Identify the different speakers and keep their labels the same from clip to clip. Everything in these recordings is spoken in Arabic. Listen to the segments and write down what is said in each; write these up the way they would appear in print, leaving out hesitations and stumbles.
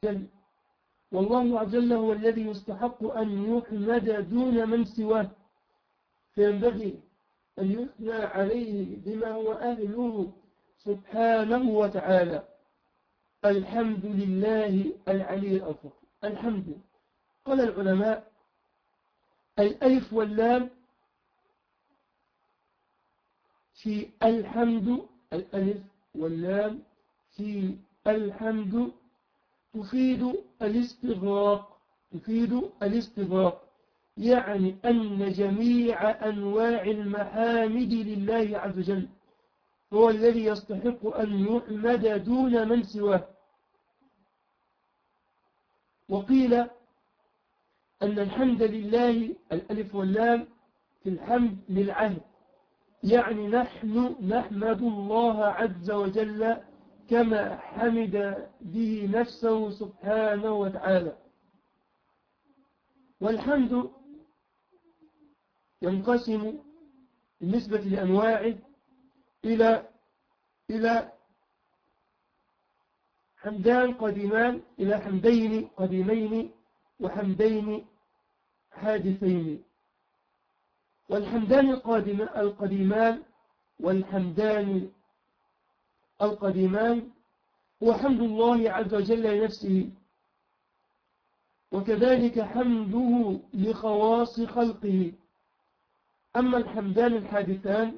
Speaker 1: وجل. والله عز وجل هو الذي يستحق أن يحمد دون من سواه، فينبغي أن يثنى عليه بما هو أهله سبحانه وتعالى. الحمد لله العلي الأفضل. الحمد، قال العلماء: الألف واللام في الحمد، الألف واللام في الحمد تفيد الاستغراق، يعني أن جميع أنواع المحامد لله عز وجل، هو الذي يستحق أن يحمد دون من سواه. وقيل أن الحمد لله الألف واللام في الحمد للعهد، يعني نحن نحمد الله عز وجل كما حمد به نفسه سبحانه وتعالى. والحمد ينقسم بالنسبة لأنواعه إلى حمدان قديمان، إلى حمدين قديمين وحمدين حادثين. والحمدان القديمان والحمدان القديمان هو حمد الله عز وجل لنفسه، وكذلك حمده لخواص خلقه. أما الحمدان الحادثان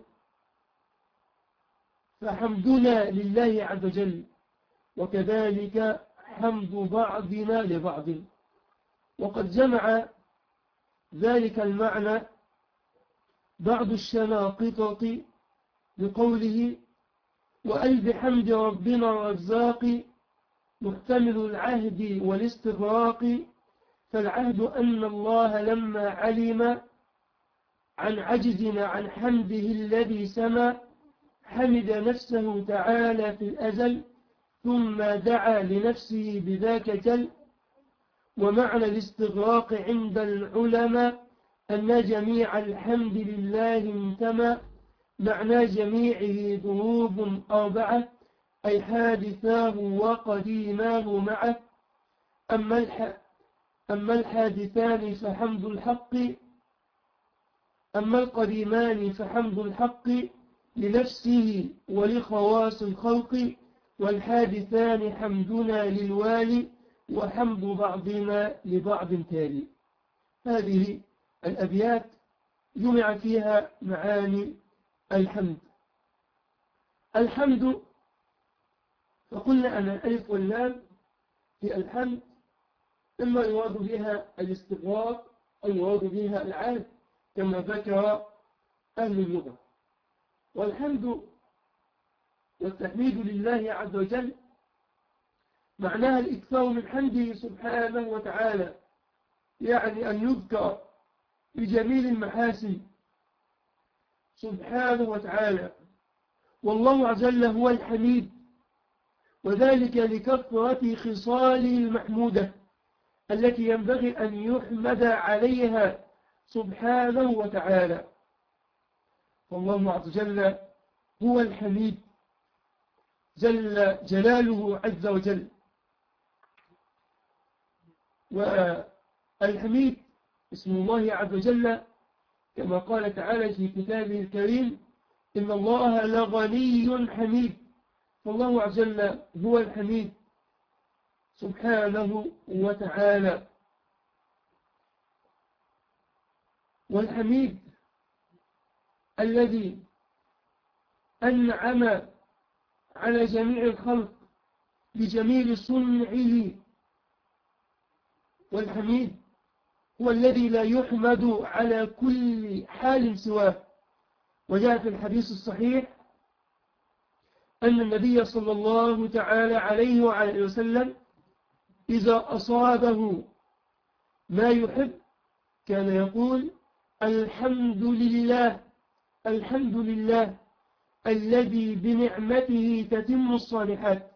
Speaker 1: فحمدنا لله عز وجل، وكذلك حمد بعضنا لبعض. وقد جمع ذلك المعنى بعض الشناقطة بقوله: وقال بحمد ربنا الرزاق محتمل العهد والاستغراق. فالعهد أن الله لما علم عن عجزنا عن حمده الذي سما حمد نفسه تعالى في الأزل، ثم دعا لنفسه بذاك جل. ومعنى الاستغراق عند العلماء أن جميع الحمد لله انتمى، معنى جميعه ذنوب أربعة، أي حادثاه وقديماه معه. أما الحادثان فحمد الحق، أما القديمان فحمد الحق لنفسه ولخواص الخلق، والحادثان حمدنا للوالي وحمد بعضنا لبعض تالي. هذه الأبيات جمع فيها معاني الحمد. الحمد فقلنا أن الألف واللام في الحمد إما يراد بها الاستغراق أو يراد بها العهد كما ذكر أهل اللغة. والحمد والتحميد لله عز وجل معناها الإكثار من حمده سبحانه وتعالى، يعني أن يذكر بجميل المحاسن سبحانه وتعالى. والله عز وجل هو الحميد، وذلك لكثرة خصاله المحمودة التي ينبغي أن يحمد عليها سبحانه وتعالى. فالله عز وجل هو الحميد جل جلاله عز وجل. والحميد اسم الله عز وجل كما قال تعالى في كتابه الكريم: إن الله لغني حميد. فالله عز وجل هو الحميد سبحانه وتعالى. والحميد الذي أنعم على جميع الخلق بجميل صنعه. والحميد هو الذي لا يحمد على كل حال سواه. وجاء في الحديث الصحيح أن النبي صلى الله تعالى عليه وعلى وسلم إذا أصابه ما يحب كان يقول: الحمد لله، الحمد لله الذي بنعمته تتم الصالحات.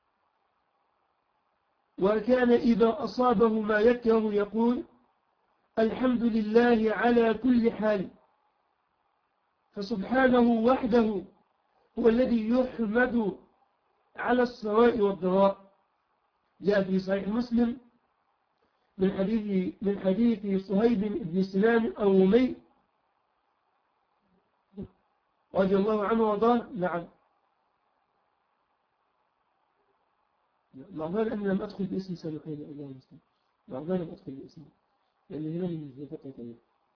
Speaker 1: وكان إذا أصابه ما يكره يقول: الحمد لله على كل حال. فسبحانه وحده هو الذي يحمد على السراء والضراء، جاء في صحيح مسلم من حديث صهيب بن سنان الرومي رضي الله عنه وارضاه. نعم. معذرة أني لم أدخل باسم سابقين الله المسلم. معذرة لم أدخل باسم لأن هنا من فترة طويلة.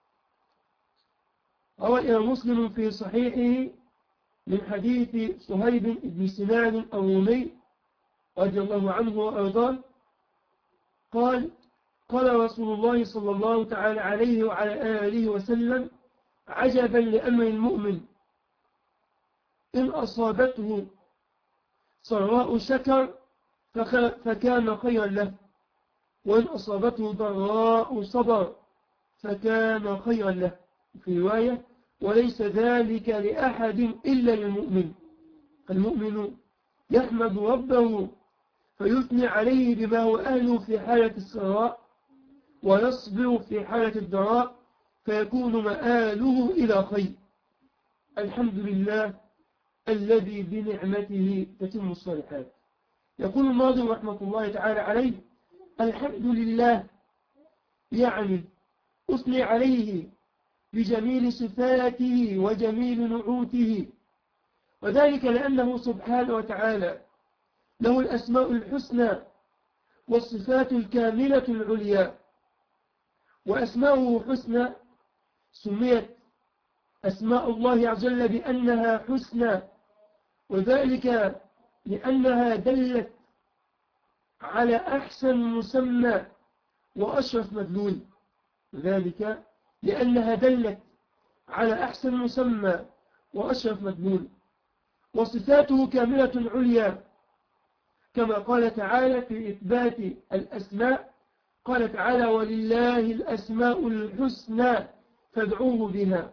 Speaker 1: روى مسلم في صحيحه من حديث صهيب بن سنان الرومي رضي الله عنه وأرضاه قال رسول الله صلى الله تعالى عليه وعلى آله وسلم: عجبا لأمر المؤمن، إن أصابته سراء شكر فكان خيرا له، وإن أصابته ضراء صبر فكان خيرا له. في رواية: وليس ذلك لأحد إلا للمؤمن. المؤمن يحمد ربه فيثني عليه بما هو أهله في حالة السراء، ويصبر في حالة الضراء، فيكون مآله إلى خير. الحمد لله الذي بنعمته تتم الصالحات. يقول الناظم رحمة الله تعالى عليه: الحمد لله، يعني أثني عليه بجميل صفاته وجميل نعوته، وذلك لأنه سبحانه وتعالى له الأسماء الحسنى والصفات الكاملة العليا. وأسماؤه حسنى سميت أسماء الله عز وجل بأنها حسنى، وذلك لأنها دلت على أحسن مسمى وأشرف مدلول. ذلك لأنها دلت على أحسن مسمى وأشرف مدلول. وصفاته كاملة عليا، كما قال تعالى في إثبات الأسماء، قال تعالى: ولله الأسماء الحسنى فادعوه بها.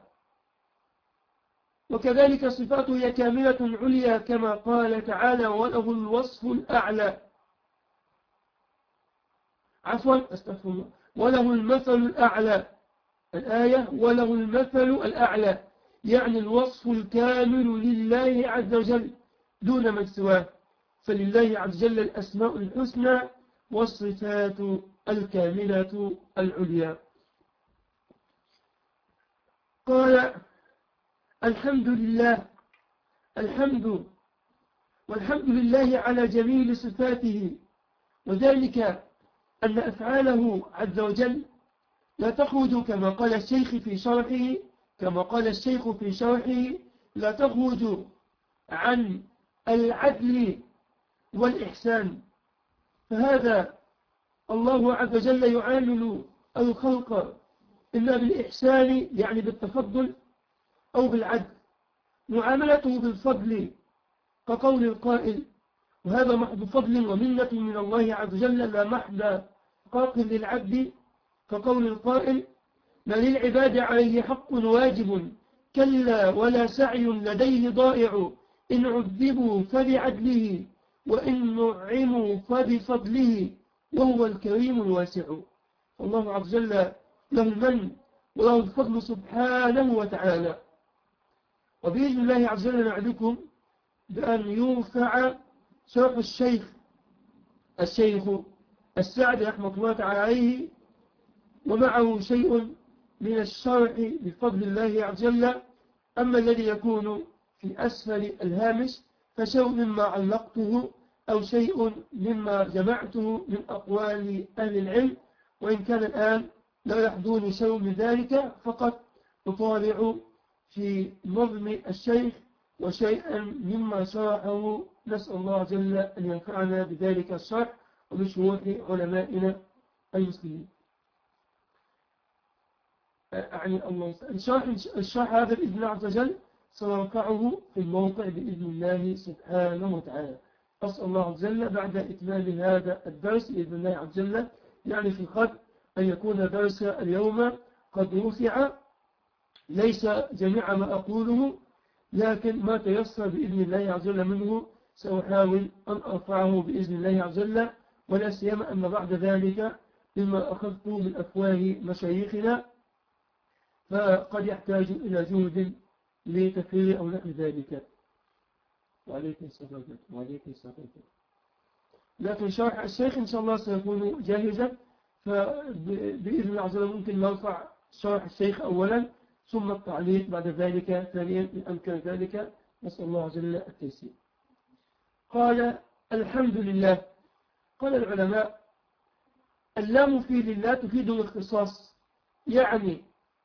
Speaker 1: وكذلك صفاته هي كاملة عليا، كما قال تعالى: وله الوصف الأعلى. عفوا أستغفر الله، وله المثل الأعلى. الآية: وله المثل الأعلى، يعني الوصف الكامل لله عز وجل دون من سواه. فلله عز وجل الأسماء الحسنى والصفات الكاملة العليا. قال: الحمد لله، والحمد لله على جميل صفاته، وذلك أن أفعاله عز وجل لا تخرج كما قال الشيخ في شرحه لا تخرج عن العدل والإحسان. فهذا الله عز وجل يعامل الخلق إما بالإحسان يعني بالتفضل أو بالعدل. معاملته بالفضل كقول القائل: وهذا محض فضل ومنة من الله عز وجل لا محض قاق للعبد، كقول القائل: ما للعباد عليه حق واجب كلا ولا سعي لديه ضائع، إن عذبوا فبعدله وإن نعموا فبفضله وهو الكريم الواسع. الله عز وجل له المن وله الفضل سبحانه وتعالى. وبإذن الله عز وجل نعدكم بأن يرفع شرح الشيخ السعدي رحمة الله تعالى عليه، ومعه شيء من الشرح بفضل الله عز وجل. أما الذي يكون في أسفل الهامش فشيء مما علقته أو شيء مما جمعته من أقوال أهل العلم، وإن كان الآن لا يحضرني شيء من ذلك، فقط أطالع في نظم الشيخ وشيئا مما شرحه. نسأل الله عز وجل أن ينفعنا بذلك الشرح وبشروح علمائنا المسلمين. يعني الله الشرح هذا بإذن الله عز وجل سنرفعه في الموقع بإذن الله سبحانه وتعالى. أسأل الله عز وجل بعد إتمام هذا الدرس بإذن الله عز وجل، يعني في الخط، أن يكون درس اليوم قد رفع، ليس جميع ما أقوله لكن ما تيسر بإذن الله عز وجل منه سأحاول أن أرفعه بإذن الله عز وجل. ولا سيما أن بعد ذلك مما أخذت من أفواه مشايخنا فقد يحتاج إلى جهد لتكرير أو نحو ذلك. وعليكم السلام. لكن شرح الشيخ إن شاء الله سيكون جاهزا، فبإذن الله عز وجل ممكن نرفع شرح الشيخ أولا ثم التعليق بعد ذلك ثانيا إن أمكن ذلك. نسأل الله عز وجل التيسير. قال الحمد لله. قال العلماء اللام في لله تفيد الاختصاص، يعني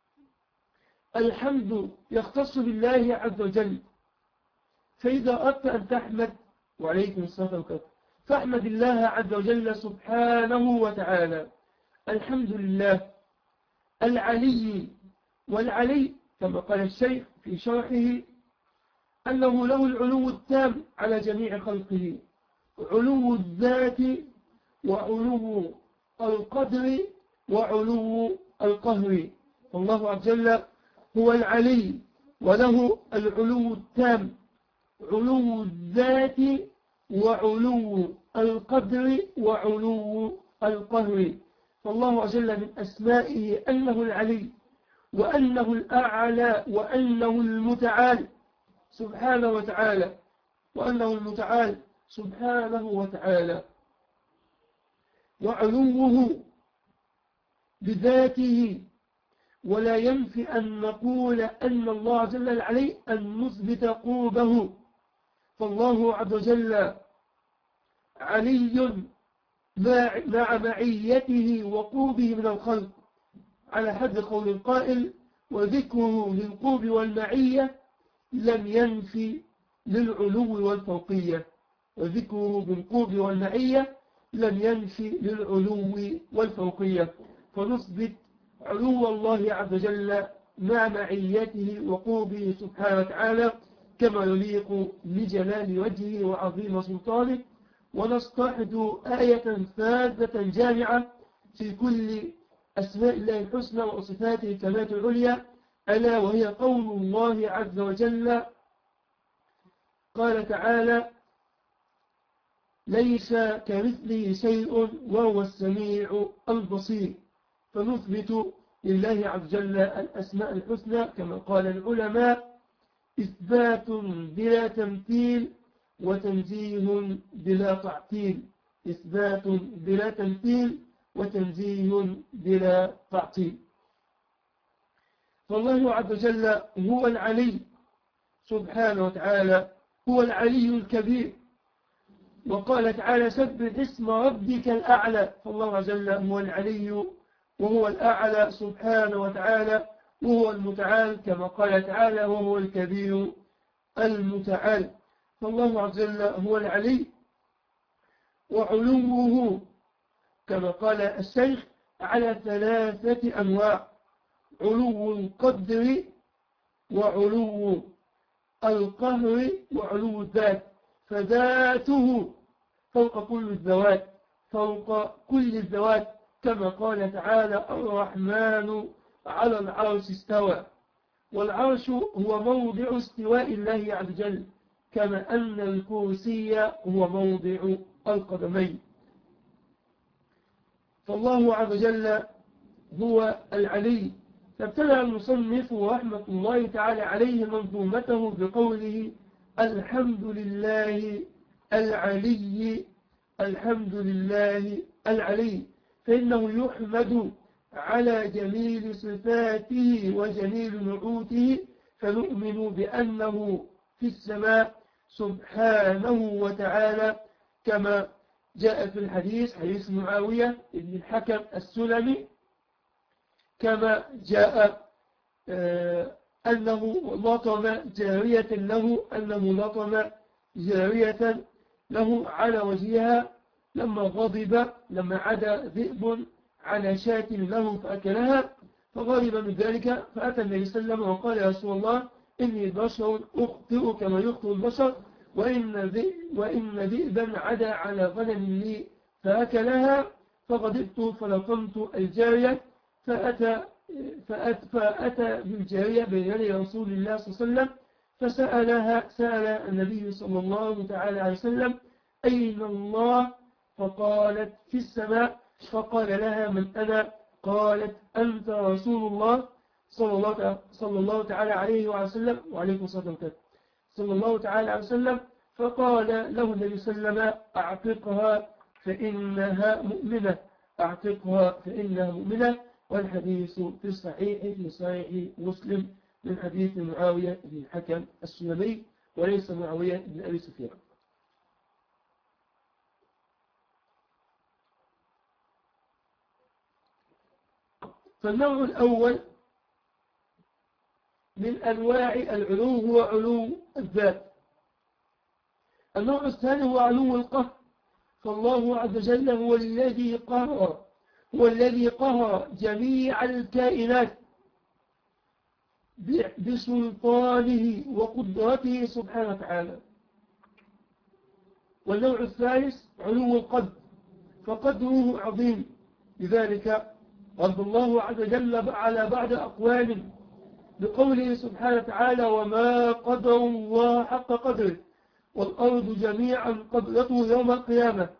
Speaker 1: الحمد يختص بالله عز وجل، فإذا أردت أن تحمد وعليكم الصلاة والسلام فاحمد الله عز وجل سبحانه وتعالى. الحمد لله العلي، والعلي كما قال الشيخ في شرحه أنه له العلو التام على جميع خلقه، علو الذات وعلو القدر وعلو القهر. فالله عز وجل هو العلي وله العلو التام، علو الذات وعلو القدر وعلو القهر. فالله عز وجل من أسمائه أنه العلي وأنه الأعلى وأنه المتعال سبحانه وتعالى، وأنه المتعال سبحانه وتعالى، وعلوه بذاته. ولا ينفي أن نقول أن الله عز وجل العلي أن نثبت قربه، فالله عز وجل علي مع معيته وقربه من الخلق، على حد قول القائل وذكره للقرب والمعية لم ينفي للعلو والفوقية، وذكره بالقرب والمعية لم ينفي للعلو والفوقية. فنثبت علو الله عز وجل مع معيته وقربه سبحانه وتعالى كما يليق بجلال وجهه وعظيم سلطانه، ونستحض آية ثابتة جامعة في كل أسماء الله الحسنى وصفاته الكمالات العليا، ألا وهي قول الله عز وجل قال تعالى ليس كمثله شيء وهو السميع البصير. فنثبت لله عز وجل الأسماء الحسنى كما قال العلماء إثبات بلا تمثيل وتنزيه بلا تعطيل، إثبات بلا تمثيل وتنزيه بلا تعطيل. فالله عز وجل هو العلي سبحانه وتعالى، هو العلي الكبير، وقال تعالى سبح اسم ربك الأعلى. فالله عز وجل هو العلي وهو الأعلى سبحانه وتعالى، وهو المتعال كما قال تعالى وهو الكبير المتعال. فالله عز وجل هو العلي، وعلوه كما قال الشيخ على 3 أنواع: علو القدر وعلو القهر وعلو الذات. فذاته فوق كل الذوات، فوق كل الذوات كما قال تعالى الرحمن على العرش استوى. والعرش هو موضع استواء الله عز وجل، كما أن الكرسي هو موضع القدمين. فالله عز وجل هو العلي. فابتدأ المصنف رحمة الله تعالى عليه منظومته بقوله الحمد لله العلي، الحمد لله العلي، فإنه يحمد على جميل صفاته وجميل نعوته، فنؤمن بأنه في السماء سبحانه وتعالى كما جاء في الحديث حديث معاوية بن الحكم السلمي، كما جاء أنه لطم جارية له، أنه لطم جارية له على وجهها لما غضب، لما عدا ذئب على شاة له فأكلها، فغضب من ذلك فأتى النبي صلى الله عليه وسلم وقال يا رسول الله إني بشر أخطئ كما يخطئ البشر، وإن ذئبا عدا على غنم لي فأكلها، فغضبت فلطمت الجارية، فأتى بالجارية بين يدي رسول الله صلى الله عليه وسلم سأل النبي صلى الله تعالى عليه وسلم أين الله؟ فقالت في السماء. فقال لها من أنا؟ قالت أنت رسول الله صلى الله تعالى عليه وسلم وعليكم الصلاة والسلام صلى الله تعالى عليه وسلم. فقال له النبي صلى الله عليه وسلم أعتقها فإنها مؤمنة، أعتقها فإنها مؤمنة. والحديث في الصحيح في صحيح مسلم من حديث معاوية بن الحكم السلمي وليس معاوية بن أبي سفيان. فالنوع الأول من أنواع العلو هو علو الذات. النوع الثاني هو علو القهر، فالله عز وجل هو الذي قهر جميع الكائنات بسلطانه وقدرته سبحانه وتعالى. والنوع الثالث علو القدر، فقدره عظيم، لذلك رد الله عز وجل على بعض أقوال بقوله سبحانه وتعالى: وما قدر الله حق قدره والأرض جميعا قبضته يوم القيامة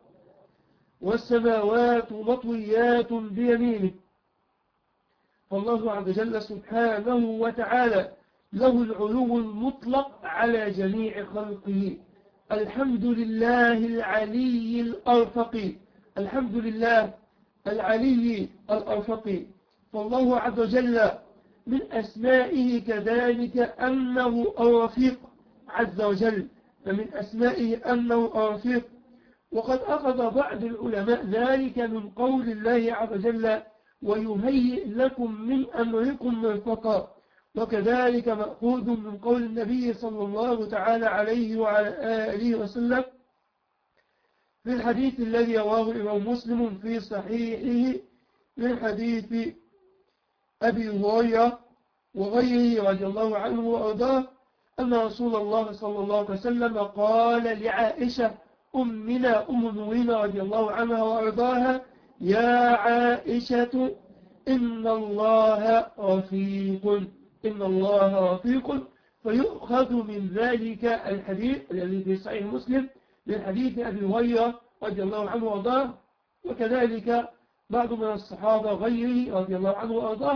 Speaker 1: والسماوات مطويات بيمينه. فالله عز وجل سبحانه وتعالى له العلو المطلق على جميع خلقه. الحمد لله العلي الأرفق، الحمد لله العلي الأرفق. فالله عز وجل من أسمائه كذلك أنه الرفيق عز وجل، فمن أسمائه أنه الرفيق. وقد أخذ بعض العلماء ذلك من قول الله عز وجل: ويهيئ لكم من أمركم مرفقا، وكذلك مأخوذ من قول النبي صلى الله تعالى عليه وعلى آله وسلم في الحديث الذي رواه الإمام مسلم في صحيحه من حديث أبي هريرة وغيره رضي الله عنه وأرضاه أن رسول الله صلى الله عليه وسلم قال لعائشة أمنا أم المؤمنين رضي الله عنها وأرضاها: يا عائشة إن الله رفيق، إن الله رفيق. فيؤخذ من ذلك الحديث الذي في صحيح مسلم من حديث أبي هريرة رضي الله عنه وأرضاه، وكذلك بعض من الصحابة غيره رضي الله عنه وأرضاه،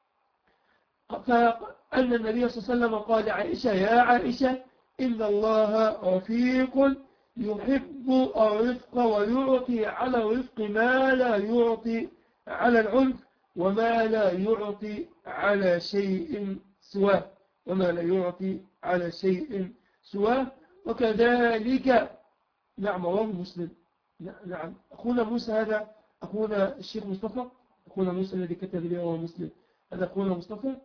Speaker 1: فأن النبي صلى الله عليه وسلم قال لعائشة: يا عائشة إن الله رفيق يحب الرفق ويعطي على الرفق ما لا يعطي على العنف وما لا يعطي على شيء سواه، وما لا يعطي على شيء سواه. وكذلك نعم رواه مسلم. نعم أخونا موسى، هذا أخونا الشيخ مصطفى، أخونا موسى الذي كتب لي رواه مسلم، هذا أخونا مصطفى.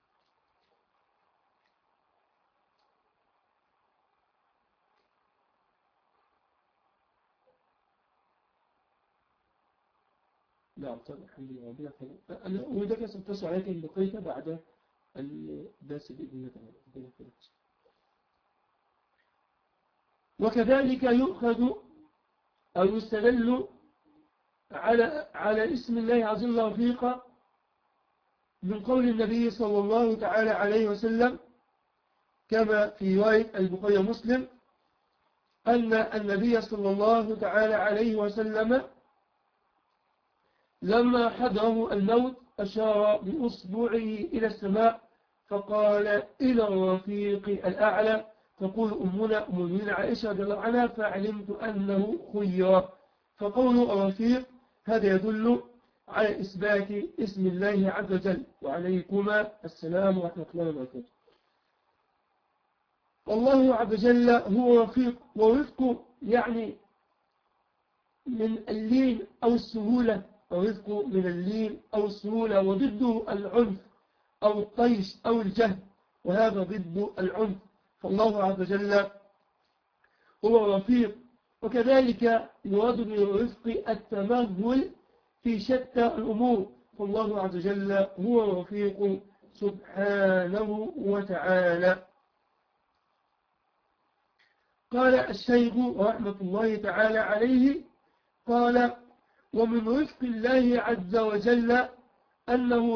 Speaker 1: نعم طبعا الحمد لله. أنا أريدك سأتصل عليك إن بقيت بعد الدرس بإذن الله. وكذلك يؤخذ أو يستدل على اسم الله عز وجل رفيق من قول النبي صلى الله تعالى عليه وسلم كما في رواية البخاري ومسلم أن النبي صلى الله تعالى عليه وسلم لما حضره الموت أشار بأصبعه إلى السماء فقال: إلى الرفيق الأعلى. تقول أمنا أم المؤمنين عائشة رضي الله عنها: فعلمت أنه خير. فقول الرفيق هذا يدل على إثبات اسم الله عز وجل. وعليكما السلام ورحمة الله وبركاته. والله عز وجل هو رفيق، ورفق يعني من اللين أو السهولة، الرفق من اللين أو السهولة، وضده العنف أو الطيش أو الجهل، وهذا ضد العنف. فالله عز وجل هو رفيق. وكذلك يراد بالرفق التمهل في شتى الأمور، فالله عز وجل هو رفيق سبحانه وتعالى. قال الشيخ رحمة الله تعالى عليه قال: ومن رفق الله عز وجل أن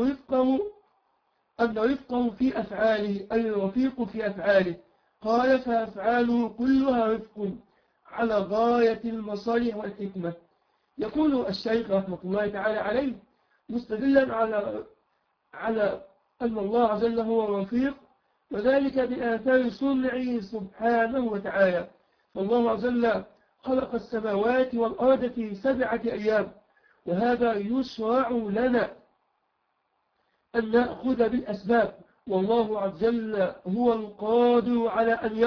Speaker 1: رفقه في أفعاله، أي الرفيق في أفعاله. قال: فأفعاله كلها رفق على غاية المصالح والحكمة. يقول الشيخ رحمة الله تعالى عليه مستدلا على أن الله عز وجل هو الرفيق، وذلك بآثار صنعه سبحانه وتعالى. فالله عز وجل خلق السماوات والأرض في 7 أيام، وهذا يشرع لنا أن نأخذ بالأسباب، والله عز وجل هو القادر على أن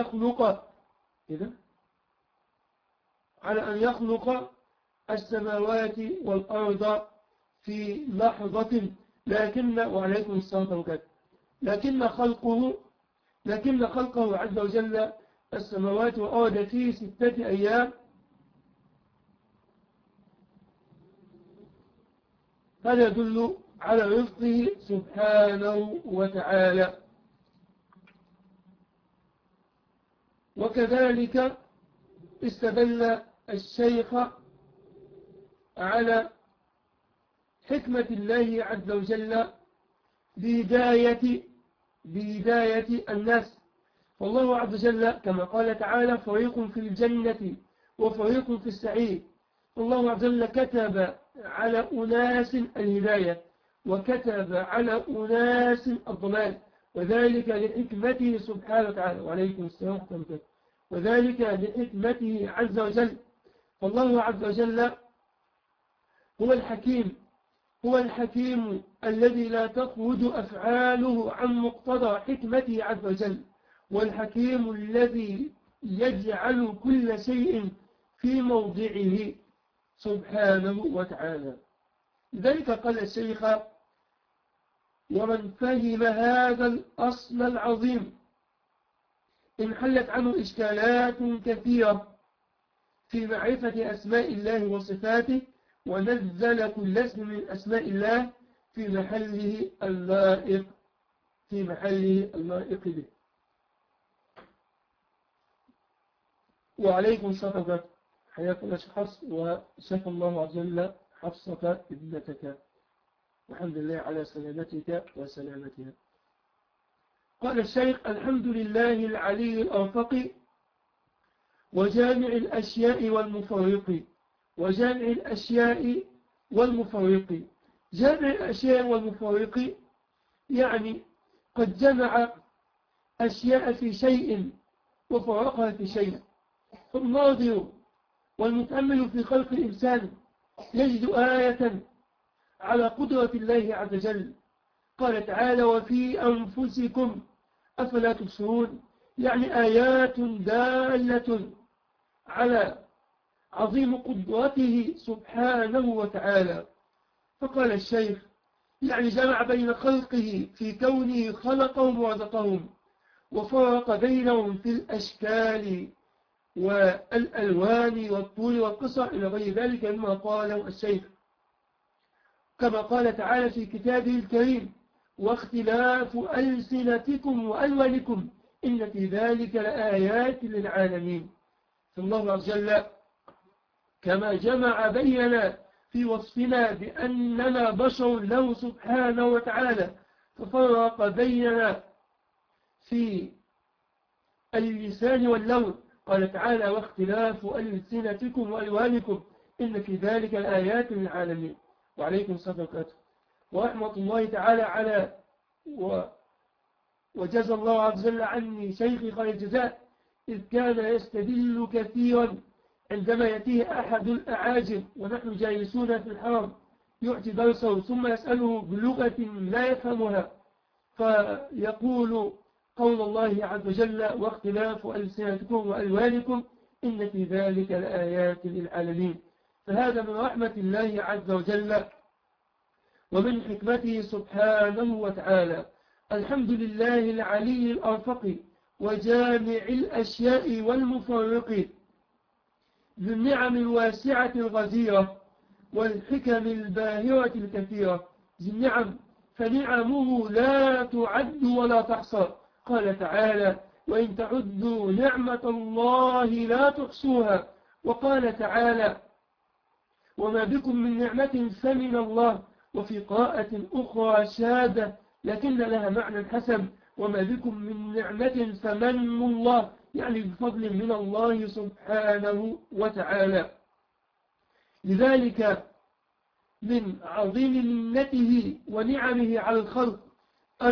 Speaker 1: يخلق السماوات والأرض في لحظة، وعليكم الصلاة والسلام، لكن خلقه عز وجل السماوات والأرض في 6 أيام، هذا يدل على رزقه سبحانه وتعالى. وكذلك استدل الشيخ على حكمة الله عز وجل بهداية الناس، والله عز وجل كما قال تعالى فريق في الجنة وفريق في السعير، الله عز وجل كتب على أناس الهداية وكتب على أناس الضلال، وذلك لحكمته سبحانه وتعالى. وعليكم السلام ورحمة الله، وذلك لحكمته عز وجل. فالله عز وجل هو الحكيم الذي لا تخرج أفعاله عن مقتضى حكمته عز وجل، والحكيم الذي يجعل كل شيء في موضعه سبحانه وتعالى. لذلك قال الشيخ: ومن فهم هذا الأصل العظيم انحلت عنه إشكالات كثيرة في معرفة أسماء الله وصفاته، ونزل كل اسم من أسماء الله في محله اللائق به. وعليكم السلام، حياكم الله شخص، وشفى الله عز وجل حفصة ابنتك، والحمد لله على سلامتك وسلامتها. قال الشيخ: الحمد لله العلي الأرفق وجامع الأشياء والمفرق. جامع الأشياء والمفرق يعني قد جمع أشياء في شيء وفرقها في شيء. الناظر والمتأمل في خلق الإنسان يجد آية على قدرة الله عز وجل. قال تعالى: وفي أنفسكم أفلا تبصرون، يعني آيات دالة على عظيم قدرته سبحانه وتعالى. فقال الشيخ: يعني جمع بين خلقه في كونه خلقهم ورزقهم، وفرق بينهم في الأشكال والألوان والطول والقصر إلى غير ذلك مما قاله الشيخ، كما قال تعالى في كتابه الكريم: واختلاف ألسنتكم وألوانكم إن في ذلك لآيات للعالمين. فالله عز وجل كما جمع بيننا في وصفنا بأننا بشر له سبحانه وتعالى، ففرق بيننا في اللسان واللون. قال تعالى: واختلاف ألسنتكم وألوانكم إن في ذلك الآيات للعالمين. وعليكم السلام ورحمة الله تعالى على وجزى الله عز وجل عني شيخي خير الجزاء، إذ كان يستدل كثيرا عندما يأتيه أحد الأعاجم ونحن جالسون في الحرم يعطي درسه ثم يسأله بلغة لا يفهمها، فيقول قول الله عز وجل: واختلاف ألسنتكم وألوانكم إن في ذلك لآيات للعالمين. فهذا من رحمة الله عز وجل ومن حكمته سبحانه وتعالى. الحمد لله العلي الأرفق وجامع الأشياء والمفرق، ذو النعم الواسعة الغزيرة والحكم الباهرة الكثيرة. ذي النعم فنعمه لا تعد ولا تحصى. قال تعالى: وإن تعدوا نعمة الله لا تحصوها. وقال تعالى: وما بكم من نعمة فمن الله. وفي قراءة أخرى شادة لكن لها معنى حسن: وما بكم من نعمة فمن الله، يعني بفضل من الله سبحانه وتعالى. لذلك من عظيم منته ونعمه على الخلق أن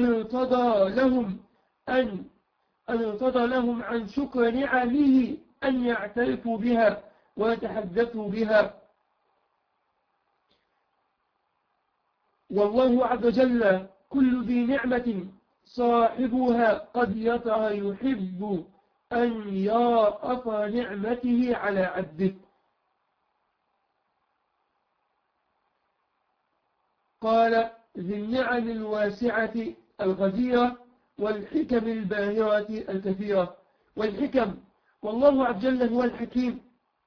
Speaker 1: ارتضى لهم عن شكر نعمه أن يعترفوا بها ويتحدثوا بها. والله عز وجل كل ذي نعمة صاحبها قد يحب أن يرأف نعمته على عبده. قال ذي النعم الواسعة الغزيرة والحكم الباهرة الكثيرة. والحكم، والله عز وجل هو الحكيم،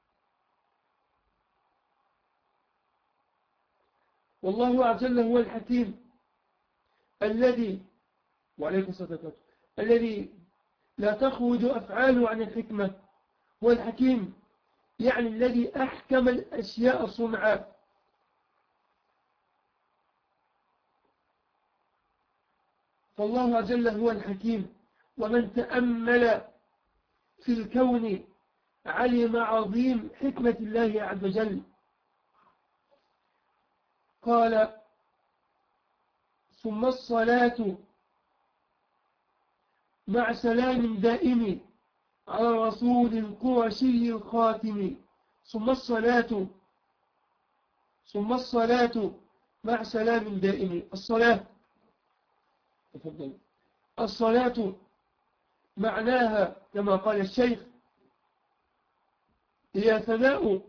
Speaker 1: والله عز وجل هو الحكيم الذي وعليكم الصلاة الذي لا تخرج أفعاله عن الحكمة. هو الحكيم يعني الذي أحكم الأشياء صنعا. فالله عز وجل هو الحكيم، ومن تأمل في الكون علم عظيم حكمة الله عز وجل. قال ثم الصلاة مع سلام دائم على الرسول القرشي الخاتم. ثم الصلاة مع سلام دائم. الصلاة معناها كما قال الشيخ هي ثناء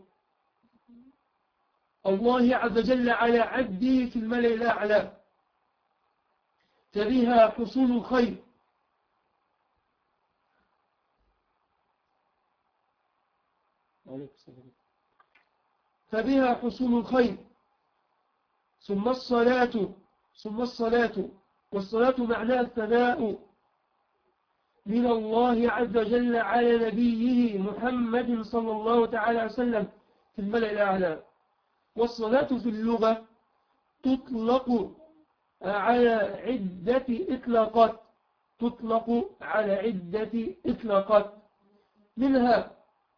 Speaker 1: الله عز وجل على عبده في الملأ الأعلى، فبها حصول الخير. فبها حصول الخير. ثم الصلاة والصلاة معناها الثناء من الله عز وجل على نبيه محمد صلى الله تعالى عليه وسلم في الملأ الأعلى. والصلاة في اللغة تطلق على عدة إطلاقات، منها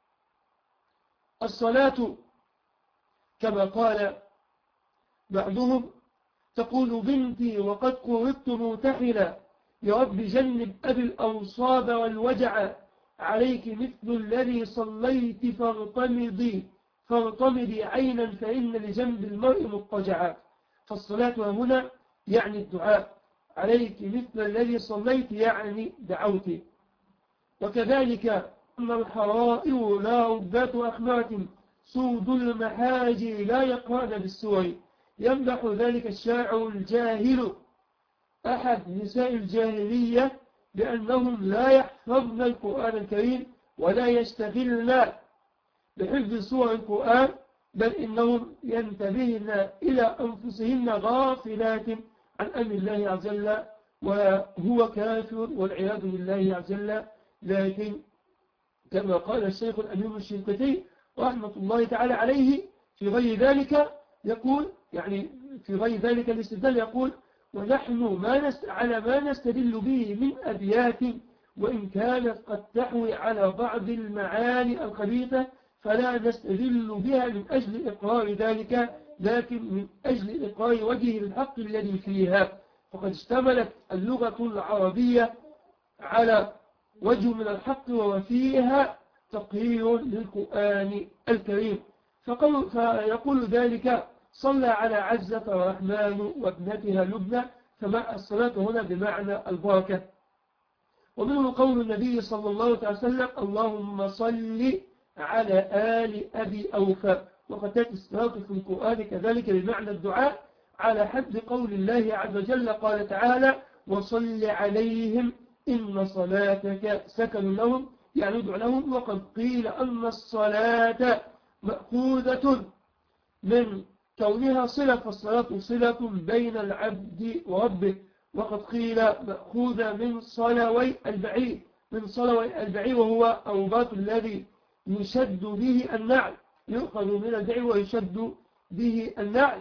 Speaker 1: الصلاة كما قال بعضهم تقول بنتي وقد قربت مرتحلا يا رب جنب أبي الأوصاب والوجع عليك مثل الذي صليت فارتمضي عينا فإن لجنب المرء مضطجعا. فالصلاة هنا يعني الدعاء، عليك مثل الذي صليت يعني دعوت. وكذلك أن الحرائر لا ربات أخمات سود المحاجر لا يقرأن بالسور. يمدح ذلك الشاعر الجاهل أحد نساء الجاهلية بأنهم لا يحفظن القرآن الكريم ولا يشتغلن بحفظ سور القرآن، بل إنهم ينتبهن إلى أنفسهن غافلات عن أمر الله عز وجل، وهو كافر والعياذ بالله عز وجل. لكن كما قال الشيخ الأمير الشنقيطي رحمة الله تعالى عليه في غير ذلك يقول، يعني في غير ذلك الاستدلال يقول ونحن على ما نستدل به من أبيات وإن كانت قد تحوي على بعض المعاني الخبيثة فلا نستدل بها من أجل إقرار ذلك، لكن من أجل إقرار وجه الحق الذي فيها. فقد اشتملت اللغة العربية على وجه من الحق وفيها تقرير للقرآن الكريم. فيقول ذلك صلى على عزة الرحمن وابنتها لبنى، فمع الصلاة هنا بمعنى البركة. ومنه قول النبي صلى الله عليه وسلم اللهم صل على آل أبي أوفى. وقد تأتي الصلاة في القرآن كذلك بمعنى الدعاء على حد قول الله عز وجل قال تعالى وصل عليهم إن صلاتك سكن لهم، يعني ادع لهم. وقد قيل أن الصلاة مأخوذة من كونها صلة، فالصلاة صلة بين العبد وربه. وقد قيل مأخوذة من صلوي البعير وهو الرباط الذي يشد به النعل، يؤخذ من البعير ويشد به النعل.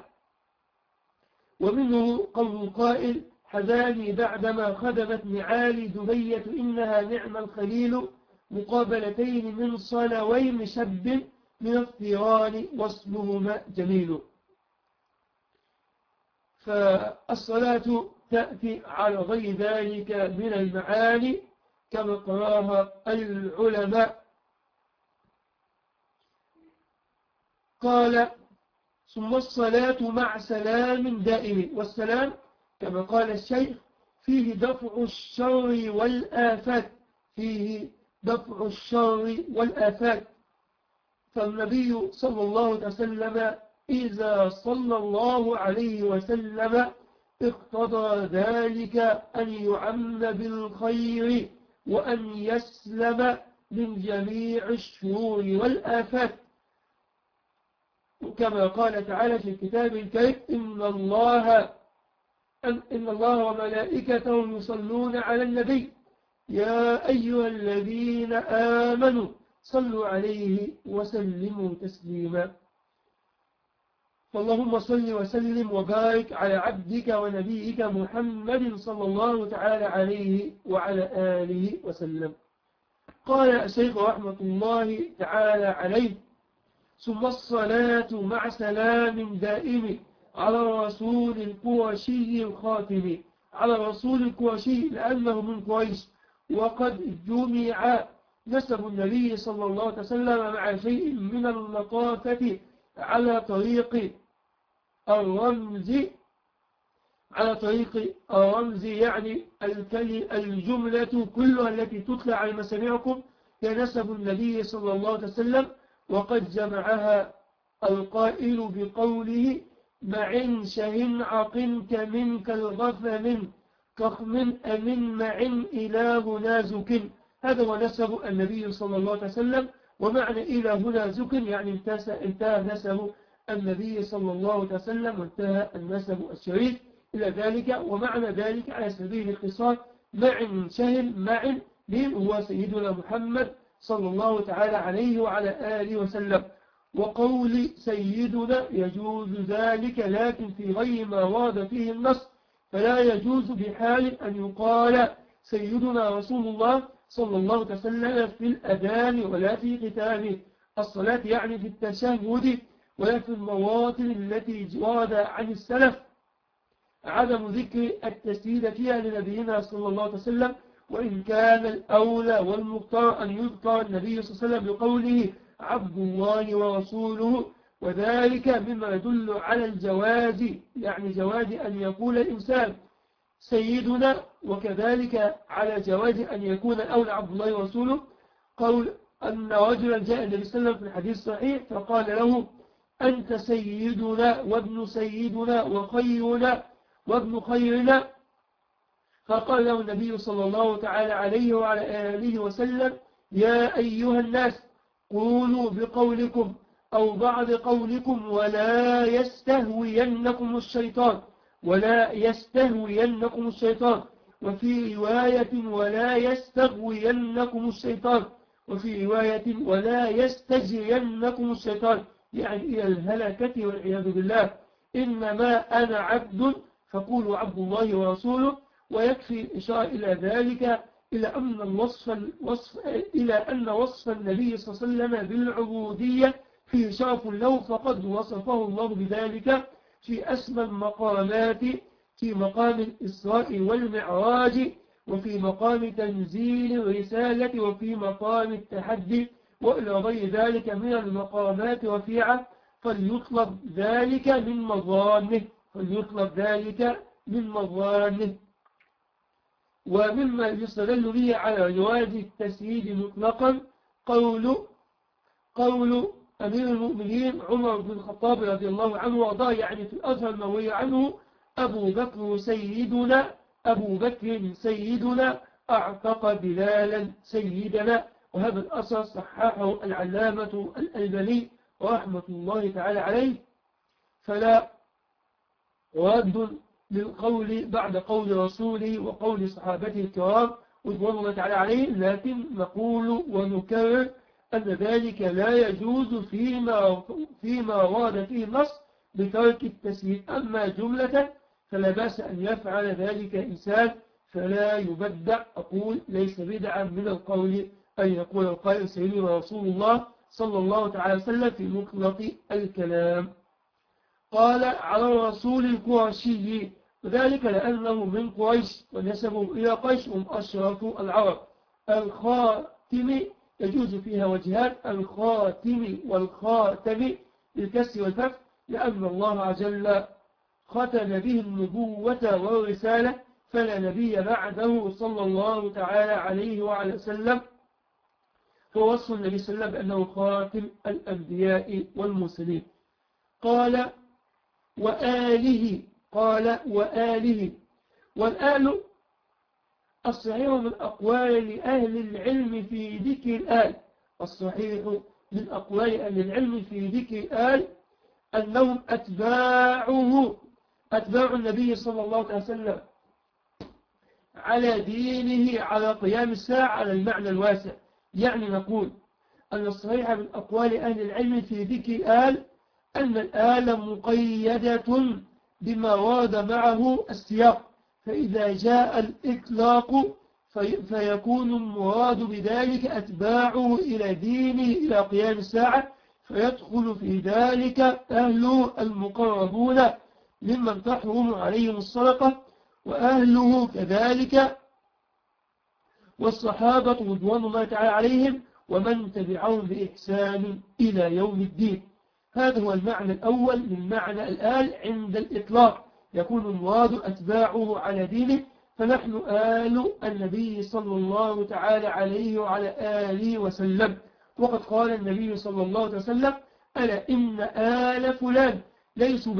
Speaker 1: ومنه قول القائل حذاني بعدما خدمت نعالي دبية إنها نعم الخليل مقابلتين من صلوين شب من الثيران واسمهما جميل. فالصلاة تأتي على غير ذلك من المعاني كما قراها العلماء. قال ثم الصلاة مع سلام دائم. والسلام كما قال الشيخ فيه دفع الشر والآفات، فيه دفع الشر والآفات. فالنبي صلى الله عليه وسلم إذا صلى الله عليه وسلم اقتضى ذلك أن يعم بالخير وأن يسلم من جميع الشرور والآفات، كما قال تعالى في الكتاب الكريم إن الله وملائكته يصلون على النبي يا أيها الذين آمنوا صلوا عليه وسلموا تسليما. فاللهم صل وسلم وبارك على عبدك ونبيك محمد صلى الله تعالى عليه وعلى آله وسلم. قال الشيخ رحمة الله تعالى عليه ثم الصلاة مع سلام دائم على الرسول القرشي الخاتم، على الرسول القرشي لأنه من قريش، وقد جمع نسب النبي صلى الله عليه وسلم مع شيء من اللطافة على طريق الرمز يعني الجملة كلها التي تطلع على مسامعكم هي نسب النبي صلى الله عليه وسلم، وقد جمعها القائل بقوله معن شهن عقن كمن كالغفم كخم أمن معن إله نازك. هذا هو نسب النبي صلى الله عليه وسلم. ومعنى إله نازك يعني انتهى نسب النبي صلى الله عليه وسلم وانتهى النسب الشريف إلى ذلك. ومعنى ذلك على سبيل الاختصار معن شهن معن هو سيدنا محمد صلى الله تعالى عليه وعلى آله وسلم. وقول سيدنا يجوز ذلك لكن في غير ما ورد فيه النص، فلا يجوز بحال أن يقال سيدنا رسول الله صلى الله عليه وسلم في الأذان ولا في ختام الصلاة يعني في التشهد ولا في المواطن التي ورد عن السلف عدم ذكر التسديد فيها لنبينا صلى الله عليه وسلم. وإن كان الأولى والمختار أن يذكر النبي صلى الله عليه وسلم بقوله عبد الله ورسوله، وذلك مما يدل على الجواز يعني جواز أن يقول الإنسان سيدنا، وكذلك على جواز أن يكون الأولى عبد الله ورسوله. قول أن رجلا جاء النبي صلى الله عليه وسلم في الحديث الصحيح فقال له أنت سيدنا وابن سيدنا وخيرنا وابن خيرنا، فقال له النبي صلى الله تعالى عليه وعلى آله وسلم يا أيها الناس قولوا بقولكم أو بعض قولكم ولا يستهوينكم الشيطان، ولا يستهوينكم الشيطان، وفي رواية ولا يستغوينكم الشيطان، وفي رواية ولا يستجرينكم الشيطان يعني إلى الهلكة والعياذ بالله. إنما أنا عبد فقولوا عبد الله ورسوله. ويكفي الإشارة إلى ذلك إلى أن وصف النبي صلى الله عليه وسلم بالعبودية فيه شرف له، فقد وصفه الله بذلك في أسمى المقامات في مقام الإسراء والمعراج، وفي مقام تنزيل الرسالة، وفي مقام التحدي، وإلى غير ذلك من المقامات رفيعة، فليطلب ذلك من مظانه. ومما يستدل به على جواز التسييد مطلقا قول أمير المؤمنين عمر بن الخطاب رضي الله عنه وارضاه يعني في الأثر المروي عنه أبو بكر سيدنا أعتق بلالا سيدنا. وهذا الأثر صححه العلامة الألباني رحمة الله تعالى عليه. فلا رد للقول بعد قول رسوله وقول صحابته الكرام رضوان الله تعالى عليه، لكن نقول ونكرر أن ذلك لا يجوز فيما ورد فيه النص بترك التسييد. أما جملة فلا بأس أن يفعل ذلك إنسان فلا يبدع. أقول ليس بدعا من القول أن يقول القائل سيدنا رسول الله صلى الله تعالى وسلم في مطلق الكلام. قال على الرسول القرشي، وذلك لأنه من قريش ونسبه إلى قريش هم أشرف العرب. الخاتم يجوز فيها وجهان، الخاتم والخاتم بالكسر والفتح لأن الله عز وجل ختم به النبوة والرسالة فلا نبي بعده صلى الله تعالى عليه وعلى وسلم. فوصف النبي صلى الله عليه وسلم بأنه خاتم الأنبياء والمرسلين. قال وآله والآل الصحيح من أقوال أهل العلم في ذكر الآل. الصحيح من أقوال أهل العلم في ذكر الآل أنهم أتباع النبي صلى الله عليه وسلم على دينه على قيام الساعة على المعنى الواسع. يعني نقول أن الصحيح من أقوال أهل العلم في ذكر الآل أن الآل مقيدة بما ورد معه السياق، فإذا جاء الإطلاق فيكون المراد بذلك أتباعه إلى دينه إلى قيام الساعة، فيدخل في ذلك أهله المقربون ممن تحرم عليهم الصدقة وأهله كذلك والصحابة رضوان الله تعالى عليهم ومن تبعهم بإحسان إلى يوم الدين. هذا هو المعنى الأول من معنى الآل عند الإطلاق، يكون المراد أتباعه على دينه، فنحن آل النبي صلى الله تعالى عليه وعلى آله وسلم. وقد قال النبي صلى الله عليه وسلم ألا إن آل فلان ليسوا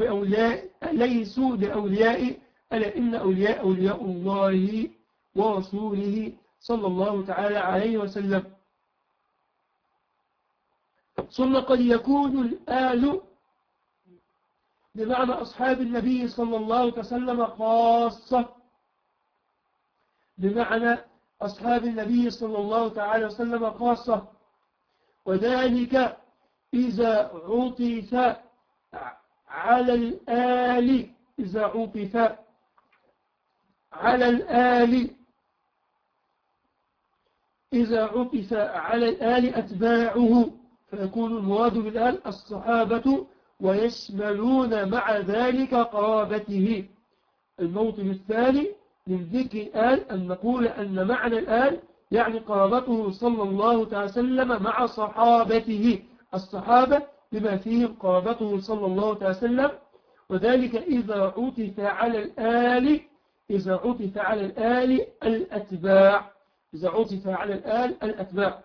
Speaker 1: بأولياء ألا إن أولياء الله ورسوله صلى الله تعالى عليه وسلم. ثم قد يكون الآل بمعنى أصحاب النبي صلى الله عليه وسلم خاصة، بمعنى أصحاب النبي صلى الله تعالى وسلم خاصة، وذلك إذا عطف على الآل إذا عطف على الآل أتباعه، فيكون المراد بالآل الصحابة ويشملون مع ذلك قرابته. الموطن الثاني من ذكر الآل أن نقول أن معنى الآل يعني قرابته صلى الله عليه وسلم مع صحابته، الصحابة بما فيهم قرابته صلى الله عليه وسلم، وذلك إذا عطف على الآل الأتباع.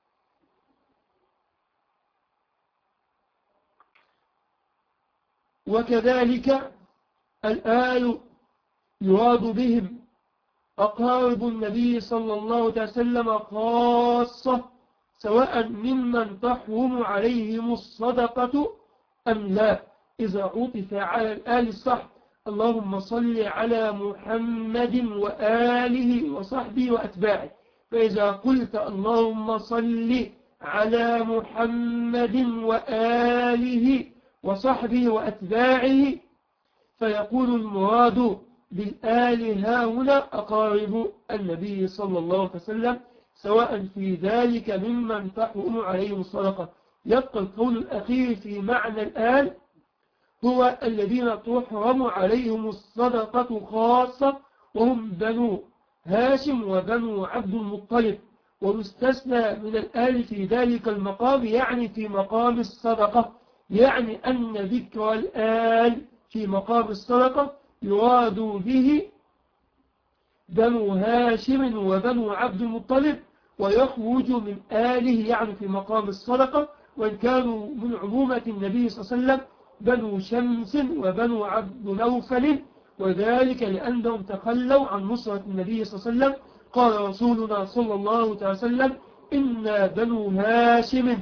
Speaker 1: وكذلك الآل يراد بهم أقارب النبي صلى الله عليه وسلم خاصة، سواء ممن تحرم عليهم الصدقة أم لا. إذا عطف على الآل الصح اللهم صل على محمد وآله وصحبه وأتباعه، فإذا قلت اللهم صل على محمد وآله وصحبه وأتباعه فيقول المراد بالآل هاهنا أقارب النبي صلى الله عليه وسلم، سواء في ذلك ممن تحرم عليهم الصدقة. يبقى القول الأخير في معنى الآل هو الذين تحرم عليهم الصدقة خاصة، وهم بنو هاشم وبنو عبد المطلب، ومستثنى من الآل في ذلك المقام يعني في مقام الصدقة، يعني أن ذكر الآل في مقام الصدقة يراد به بنو هاشم وبنو عبد المطلب، ويخرج من آله يعني في مقام الصدقة، وإن كانوا من عمومة النبي صلى الله عليه وسلم بنو شمس وبنو عبد نوفل، وذلك لأنهم تخلوا عن نصرة النبي صلى الله عليه وسلم. قال رسولنا صلى الله عليه وسلم إن بنو هاشم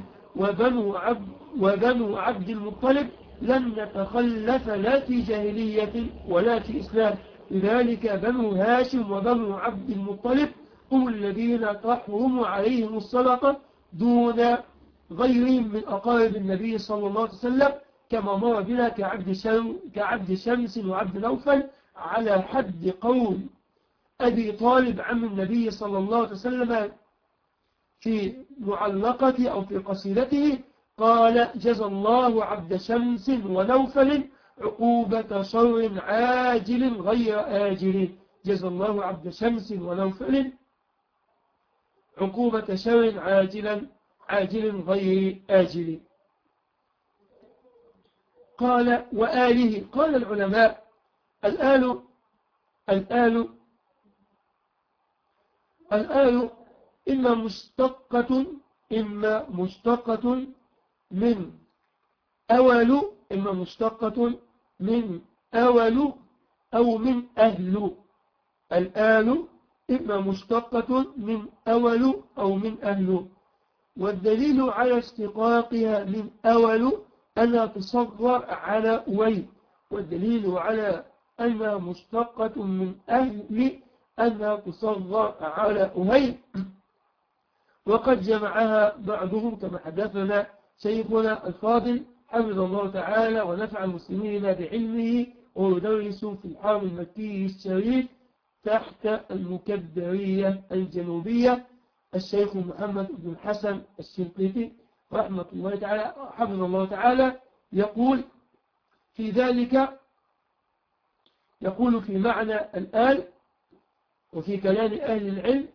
Speaker 1: وبنو عبد المطلب لن نتخلف لا في جاهلية ولا في إسلام. لذلك بنو هاشم وبنو عبد المطلب هم الذين تحرم عليهم الصدقة دون غيرهم من أقارب النبي صلى الله عليه وسلم، كما مر بنا كعبد شمس وعبد نوفل، على حد قول أبي طالب عم النبي صلى الله عليه وسلم في معلقة أو في قصيدته، قال جزى الله عبد شمس ونوفل عقوبة شر عاجل غير آجل. جزى الله عبد شمس ونوفل عقوبة شر عاجل غير آجل. قال وآله. قال العلماء الآل إما مشتقة من أول، إما مشتقة من أول أو من أهل. الآل إما مشتقة من أول أو من أهل. والدليل على اشتقاقها من أول أنها تصغر على أوي، والدليل على أنها مشتقة من أهل أنها تصغر على أهيل. وقد جمعها بعضهم كما حدثنا شيخنا الفاضل حفظه الله تعالى ونفع المسلمين بعلمه، ويدرس في الحرم المكي الشريف تحت المكدرية الجنوبية الشيخ محمد بن الحسن الشنقيطي رحمة الله تعالى حفظه الله تعالى، يقول في ذلك، يقول في معنى الآل وفي كلام أهل العلم،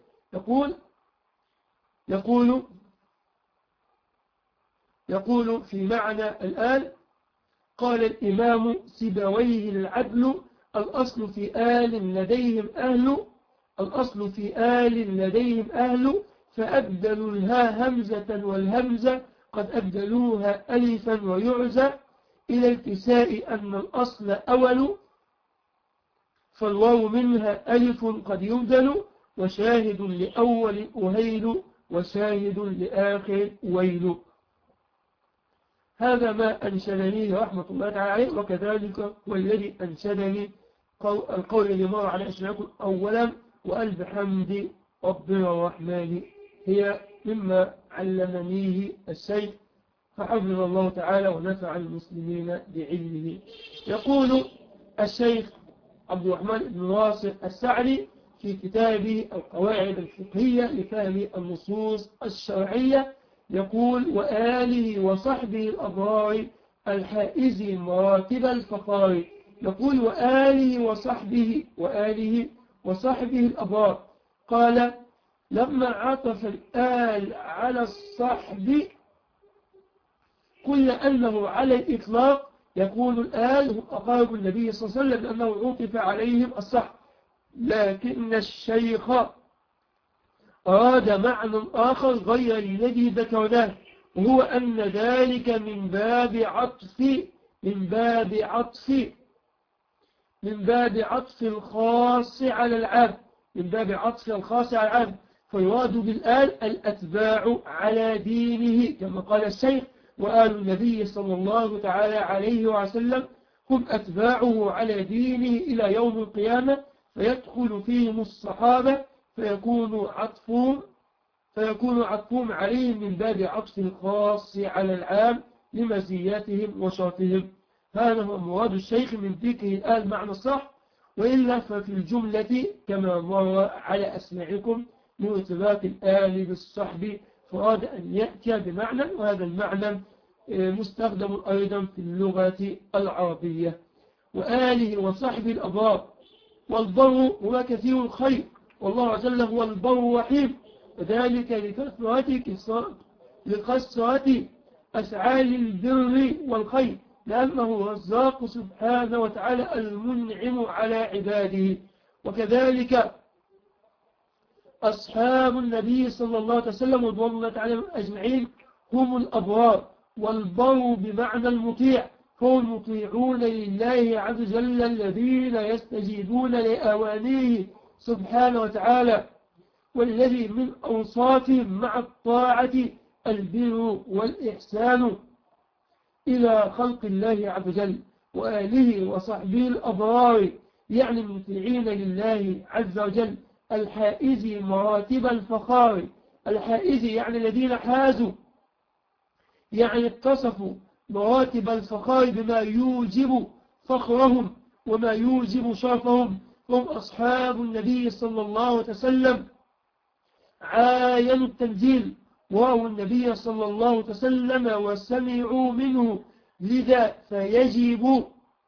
Speaker 1: يقول في معنى الآل: قال الإمام سيبويه العدل الأصل في آل لديهم أهل فأبدلوا الها همزة والهمزة قد أبدلوها ألفا ويعزى إلى الكساء أن الأصل أول فالواو منها ألف قد يبدل وشاهد لأول أهيل وشاهد لآخر ويل. هذا ما أنشدني رحمة الله تعالى عليه، وكذلك والذي أنشدني القول اللي مر على أسمعكم أولا وألف حمد ربنا الرحمن هي مما علمنيه الشيخ فحفظ الله تعالى ونفع المسلمين بعلمه. يقول الشيخ عبد الرحمن بن ناصر السعدي في كتابه القواعد الفقهية لفهم النصوص الشرعية، يقول: وآله وصحبه الأبرار الحائز مراتب الفقار. يقول: وآله وصحبه الأبرار. قال: لما عطف الآل على الصحب كل أنه على الإطلاق يكون الآل هم أقارب النبي صلى الله عليه وسلم لأنه عطف عليهم الصحب، لكن الشيخ أراد معنى آخر غير الذي ذكرناه، وهو أن ذلك من باب عطف الخاص على العام، فيراد بالآل الأتباع على دينه كما قال الشيخ: وآل النبي صلى الله تعالى عليه وسلم هم أتباعه على دينه إلى يوم القيامة، فيدخل فيهم الصحابة فيكون عطفهم عليهم من باب عطف الخاص على العام لمزياتهم وشرطهم. هذا هو مراد الشيخ من ذكر الآل معنى صح، وإلا ففي الجملة كما مر على أسماعكم من ارتباط الآل بالصحب فأراد أن يأتي بمعنى، وهذا المعنى مستخدم أيضا في اللغة العربية. وآله وصحب الأبرار. والبر هو كثير الخير، والله عز وجل هو البر الرحيم، وذلك لكثرة أفعال البر والخير، لأنه رزاق سبحانه وتعالى المنعم على عباده. وكذلك أصحاب النبي صلى الله عليه وسلم رضوان الله تعالى أجمعين هم الأبرار. والبر بمعنى المطيع، فهم المطيعون لله عز وجل الذين يستجيبون لأوامره سبحانه وتعالى، والذي من أوصافهم مع الطاعة البر والإحسان إلى خلق الله عز وجل. وآله وصحبه الأبرار يعني المطيعين لله عز وجل الحائز مراتب الفخار. الحائز يعني الذين حازوا، يعني اتصفوا مراتب الفخار بما يوجب فخرهم وما يوجب شرفهم. هم أصحاب النبي صلى الله عليه وسلم عاينوا التنزيل ورأوا النبي صلى الله عليه وسلم وسمعوا منه، لذا فيجب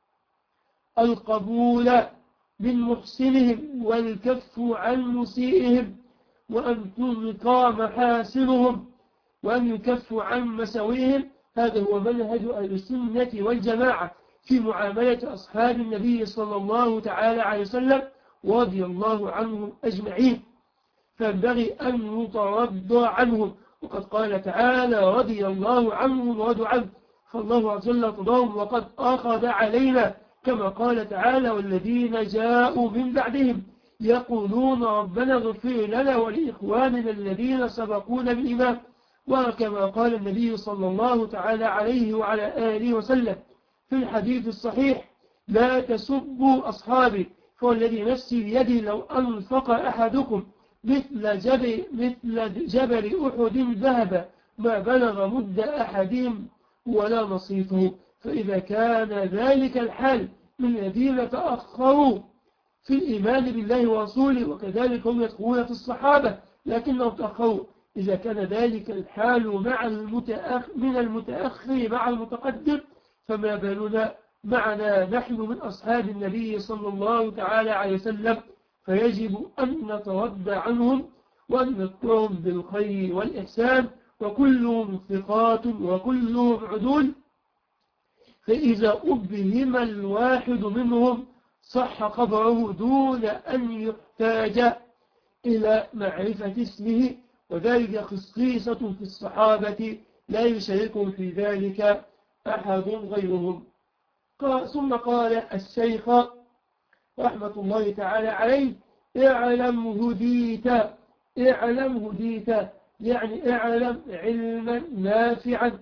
Speaker 1: القبول من محسنهم والكف عن مسيئهم، وأن تذكر محاسنهم وأن يكف عن مساويهم، هذا هو منهج أهل السنة والجماعة في معاملة أصحاب النبي صلى الله تعالى عليه وسلم ورضي الله عنهم أجمعين. فينبغي أن نترضى عنهم، وقد قال تعالى رضي الله عنهم ورضوا عنه، فالله عز وجل رضاهم وقد أخذ علينا، كما قال تعالى والذين جاءوا من بعدهم يقولون ربنا اغفر لنا ولإخواننا الذين سبقونا بالإيمان، وكما قال النبي صلى الله تعالى عليه وعلى آله وسلم في الحديث الصحيح لا تسبوا أصحابي فوالذي نفسي بيدي لو أنفق أحدكم مثل جبل أحد ذهب ما بلغ مد أحدهم ولا نصيفه. فإذا كان ذلك الحال من الذين تأخروا في الإيمان بالله ورسوله وكذلك هم يدخلون في الصحابة لكنهم تأخروا، إذا كان ذلك الحال من المتأخر مع المتقدم، فما بالنا معنا نحن من أصحاب النبي صلى الله تعالى عليه وسلم. فيجب أن نترضى عنهم وأن نذكرهم بالخير والإحسان، وكلهم ثقات وكلهم عدول، فإذا أبهم الواحد منهم صح خبره دون أن يحتاج إلى معرفة اسمه، وذلك خصيصة في الصحابة لا يشاركهم في ذلك أحد غيرهم. ثم قال الشيخ رحمة الله تعالى عليه اعلم هديت، اعلم هديت يعني اعلم علما نافعا،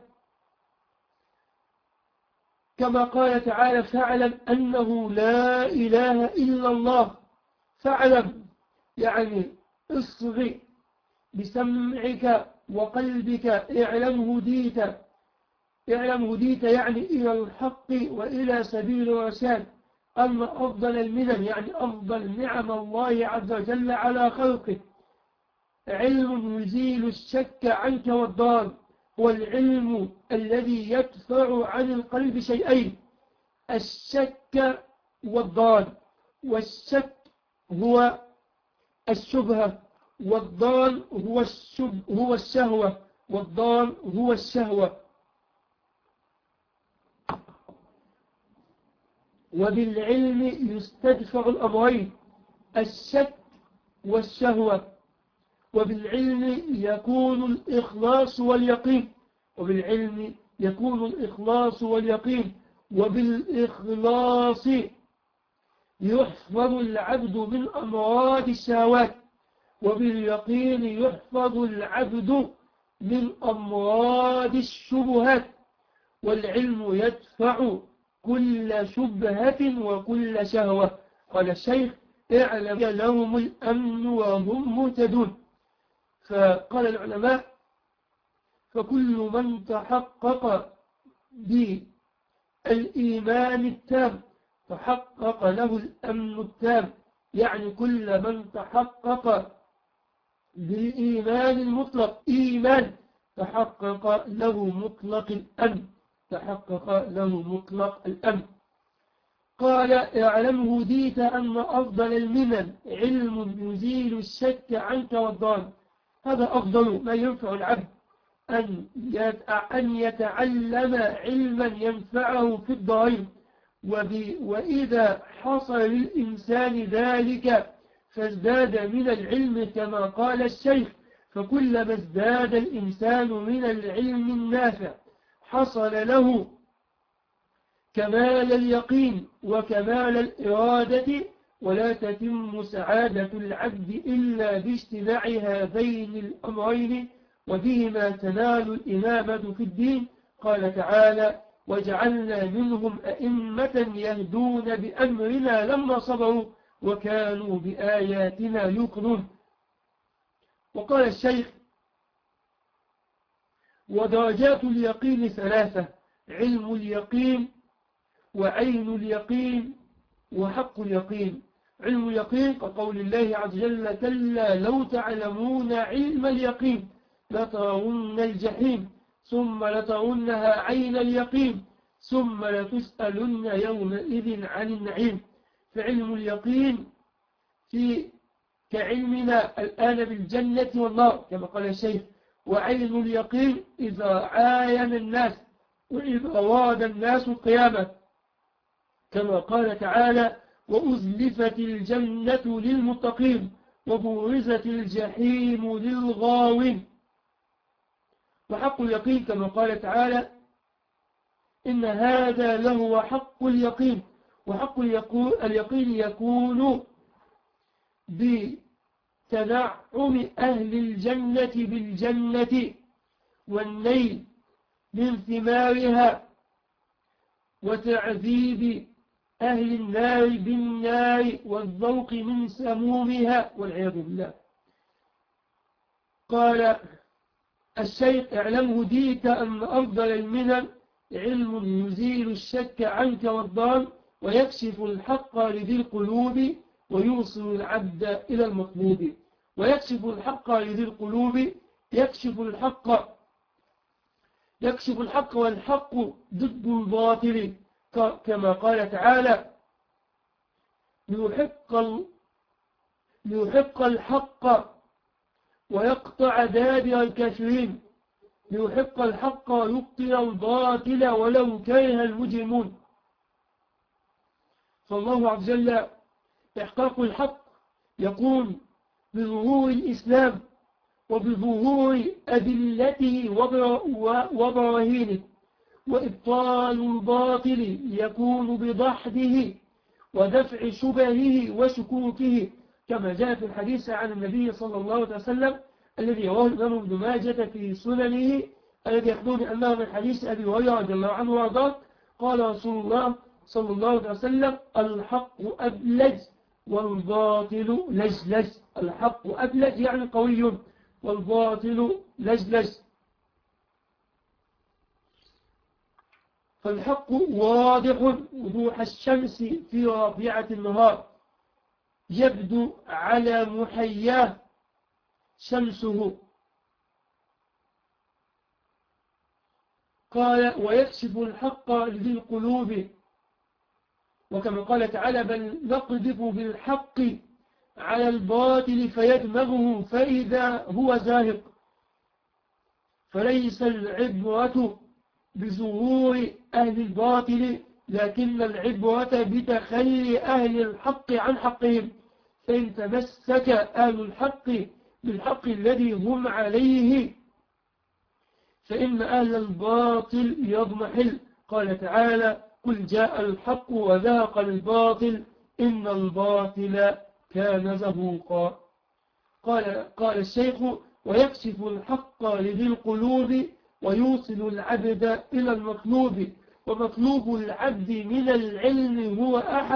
Speaker 1: كما قال تعالى فاعلم أنه لا إله إلا الله. فاعلم يعني اصغي بسمعك وقلبك، اعلم هديت، اعلم هديت يعني إلى الحق وإلى سبيل الرشاد، أن أفضل المنن يعني أفضل نعم الله عز وجل على خلقه علم يزيل الشك عنك والضال، هو العلم الذي يدفع عن القلب شيئين، الشك والضال. والشك هو الشبهة، والضال هو الشهوة، والضال هو الشهوة. وبالعلم يستدفع الأمرين الشك والشهوة، وبالعلم يكون الإخلاص واليقين، وبالعلم يكون الإخلاص واليقين، وبالإخلاص يحفظ العبد من أمراض الشهوات، وباليقين يحفظ العبد من أمراض الشبهات. والعلم يدفع كل شبهة وكل شهوة. قال الشيخ اعلم لهم الأمن وهم مهتدون. فقال العلماء فكل من تحقق بالإيمان التام تحقق له الأمن التام، يعني كل من تحقق بالإيمان المطلق إيمان تحقق له مطلق الأمن، تحقق له مطلق الأمن. قال اعلم هديت أن أفضل المنن علم يزيل الشك عنك والضال. هذا أفضل ما ينفع العبد أن يتعلم علما ينفعه في الدارين، وإذا حصل للإنسان ذلك فازداد من العلم كما قال الشيخ فكلما ازداد الإنسان من العلم النافع حصل له كمال اليقين وكمال الإرادة، ولا تتم سعادة العبد إلا باجتماع هذين الأمرين وبهما تنال الإمامة في الدين. قال تعالى وجعلنا منهم أئمة يهدون بأمرنا لما صبروا وكانوا بآياتنا يوقنون. وقال الشيخ ودرجات اليقين ثلاثة: علم اليقين وعين اليقين وحق اليقين. علم اليقين كقول الله عز وجل كلا لو تعلمون علم اليقين لترون الجحيم ثم لترونها عين اليقين ثم لتسألن يومئذ عن النعيم. فعلم اليقين كعلمنا الآن بالجنة والنار كما قال الشيخ. وعين اليقين إذا عاين الناس وإذا أراد الناس القيامة، كما قال تعالى: وأزلفت الجنة للمتقين وبرزت الجحيم للغاوين. وحق اليقين كما قال تعالى: إن هذا لهو حق اليقين. وحق اليقين يكون بتنعم أهل الجنة بالجنة والنيل من ثمارها، وتعذيب أهل النار بالنار والذوق من سمومها والعياذ بالله. قال الشيخ: اعلم هديت أن أفضل المنن علم يزيل الشك عنك والضال ويكشف الحق لذي القلوب ويوصل العبد إلى المطلوب. ويكشف الحق لذي القلوب، يكشف الحق والحق ضد الباطل، كما قال تعالى: ليحق الحق ويقطع دابر الكافرين. ليحق الحق ويبطل الباطل ولو كره المجرمون. فالله عز وجل إحقاق الحق يكون بظهور الإسلام وبظهور أدلته وبراهينه، وإبطال الباطل يكون بضحده ودفع شبهه وشكوكه، كما جاء في الحديث عن النبي صلى الله عليه وسلم الذي رواه الإمام ابن ماجة في سننه، الذي يخبرني أنه من حديث أبي هريرة رضي الله عنه وارضاه: قال رسول الله صلى الله عليه وسلم: الحق أبلج والباطل لجلج. الحق أبلج يعني قوي، والباطل لجلج. فالحق واضح وضوح الشمس في رابعة النهار، يبدو على محياه شمسه. قال: ويكشف الحق لذي القلوب، وكما قال تعالى: بل نقذف بالحق على الباطل فيدمغه فإذا هو زاهق. فليس العبرة بظهور أهل الباطل، لكن العبرة بتخلي أهل الحق عن حقهم. فإن تمسك أهل الحق بالحق الذي هم عليه فإن أهل الباطل يضمحل. قال تعالى: قل جاء الحق وذهق الباطل إن الباطل كان زهوقا. قال الشيخ: ويكشف الحق لذي القلوب ويوصل العبد إلى المطلوب. ومطلوب العبد من العلم هو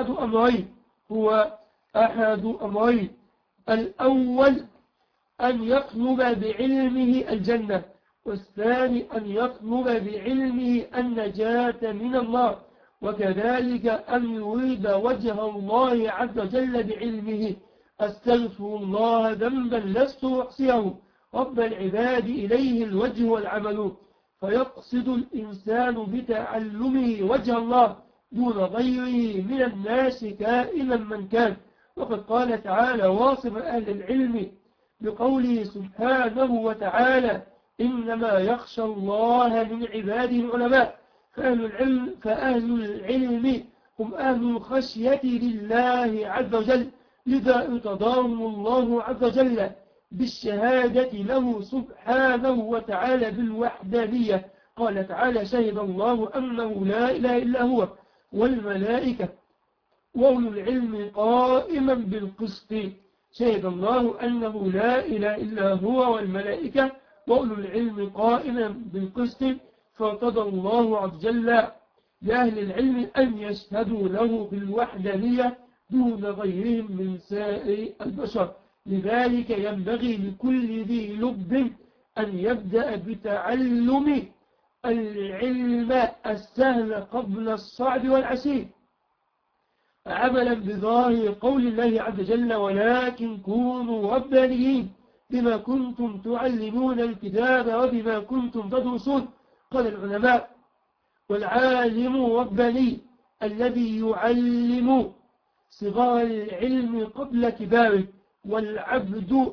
Speaker 1: أحد أمرين. الأول أن يطلب بعلمه الجنة، والثاني أن يطلب بعلمه النجاة من النار، وكذلك أن يريد وجه الله عز وجل بعلمه. أستغفر الله ذنبا لست أحصيه، رب العباد إليه الوجه والعمل. فيقصد الإنسان بتعلمه وجه الله دون غيره من الناس كائنا من كان. وقد قال تعالى واصف أهل العلم بقوله سبحانه وتعالى: إنما يخشى الله من عباده العلماء. فأهل العلم هم أهل الخشية لله عز وجل، لذا ارتضاهم الله عز وجل بالشهادة له سبحانه وتعالى بالوحدانية. قال تعالى: شهد الله أنه لا إله إلا هو والملائكة وأولو العلم قائما بالقسط. شهد الله أنه لا إله إلا هو والملائكة وأولو العلم قائما بالقسط. فارتضى الله عز وجل لأهل العلم أن يشهدوا له بالوحدانية دون غيرهم من سائر البشر. لذلك ينبغي لكل ذي لب أن يبدأ بتعلم العلم السهل قبل الصعب والعسير، عملا بظاهر قول الله عز وجل: ولكن كونوا ربانيين بما كنتم تعلمون الكتاب وبما كنتم تدرسون. قال العلماء: والعالم رباني الذي يعلم صغار العلم قبل كباره، والعبد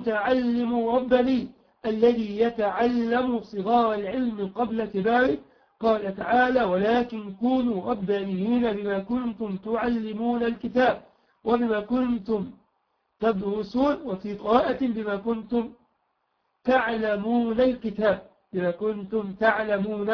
Speaker 1: المتعلم رباني الذي يتعلم صغار العلم قبل كباره. قال تعالى ولكن كونوا ربانيين بما كنتم تعلمون الكتاب وبما كنتم تدرسون، وفي قراءة بما كنتم تعلمون الكتاب، بما كنتم تعلمون.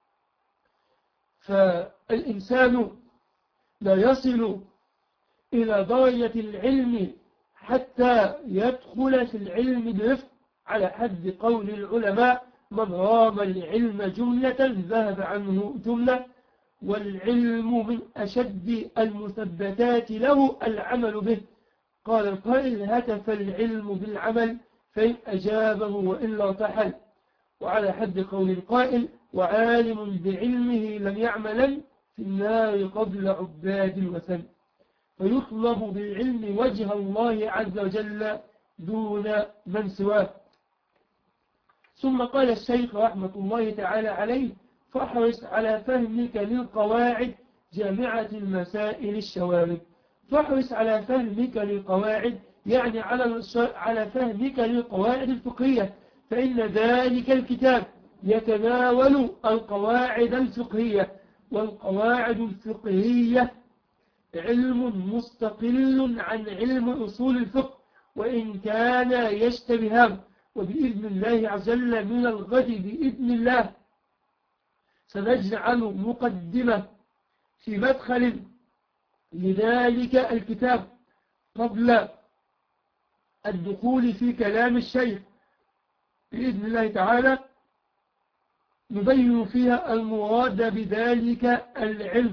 Speaker 1: فالإنسان لا يصل إلى درجة العلم حتى يدخل في العلم برفق، على حد قول العلماء من رام العلم جملة ذهب عنه جملة، والعلم من أشد المثبتات له العمل به. قال القائل هتف العلم بالعمل فإن أجابه وإلا ارتحل. وعلى حد قول القائل وعالم بعلمه لم يعملا في النار قبل عباد الوثن. فيطلب بالعلم وجه الله عز وجل دون من سواه. ثم قال الشيخ رحمة الله تعالى عليه فاحرص على فهمك للقواعد جامعة المسائل الشوارد. فاحرص على فهمك للقواعد يعني على فهمك للقواعد الفقهية، فإن ذلك الكتاب يتناول القواعد الفقهية، والقواعد الفقهية علم مستقل عن علم أصول الفقه وإن كان يشتبهان. وبإذن الله عز وجل من الغد بإذن الله سنجعل مقدمة في مدخل لذلك الكتاب قبل الدخول في كلام الشيخ بإذن الله تعالى، نبين فيها المراد بذلك العلم.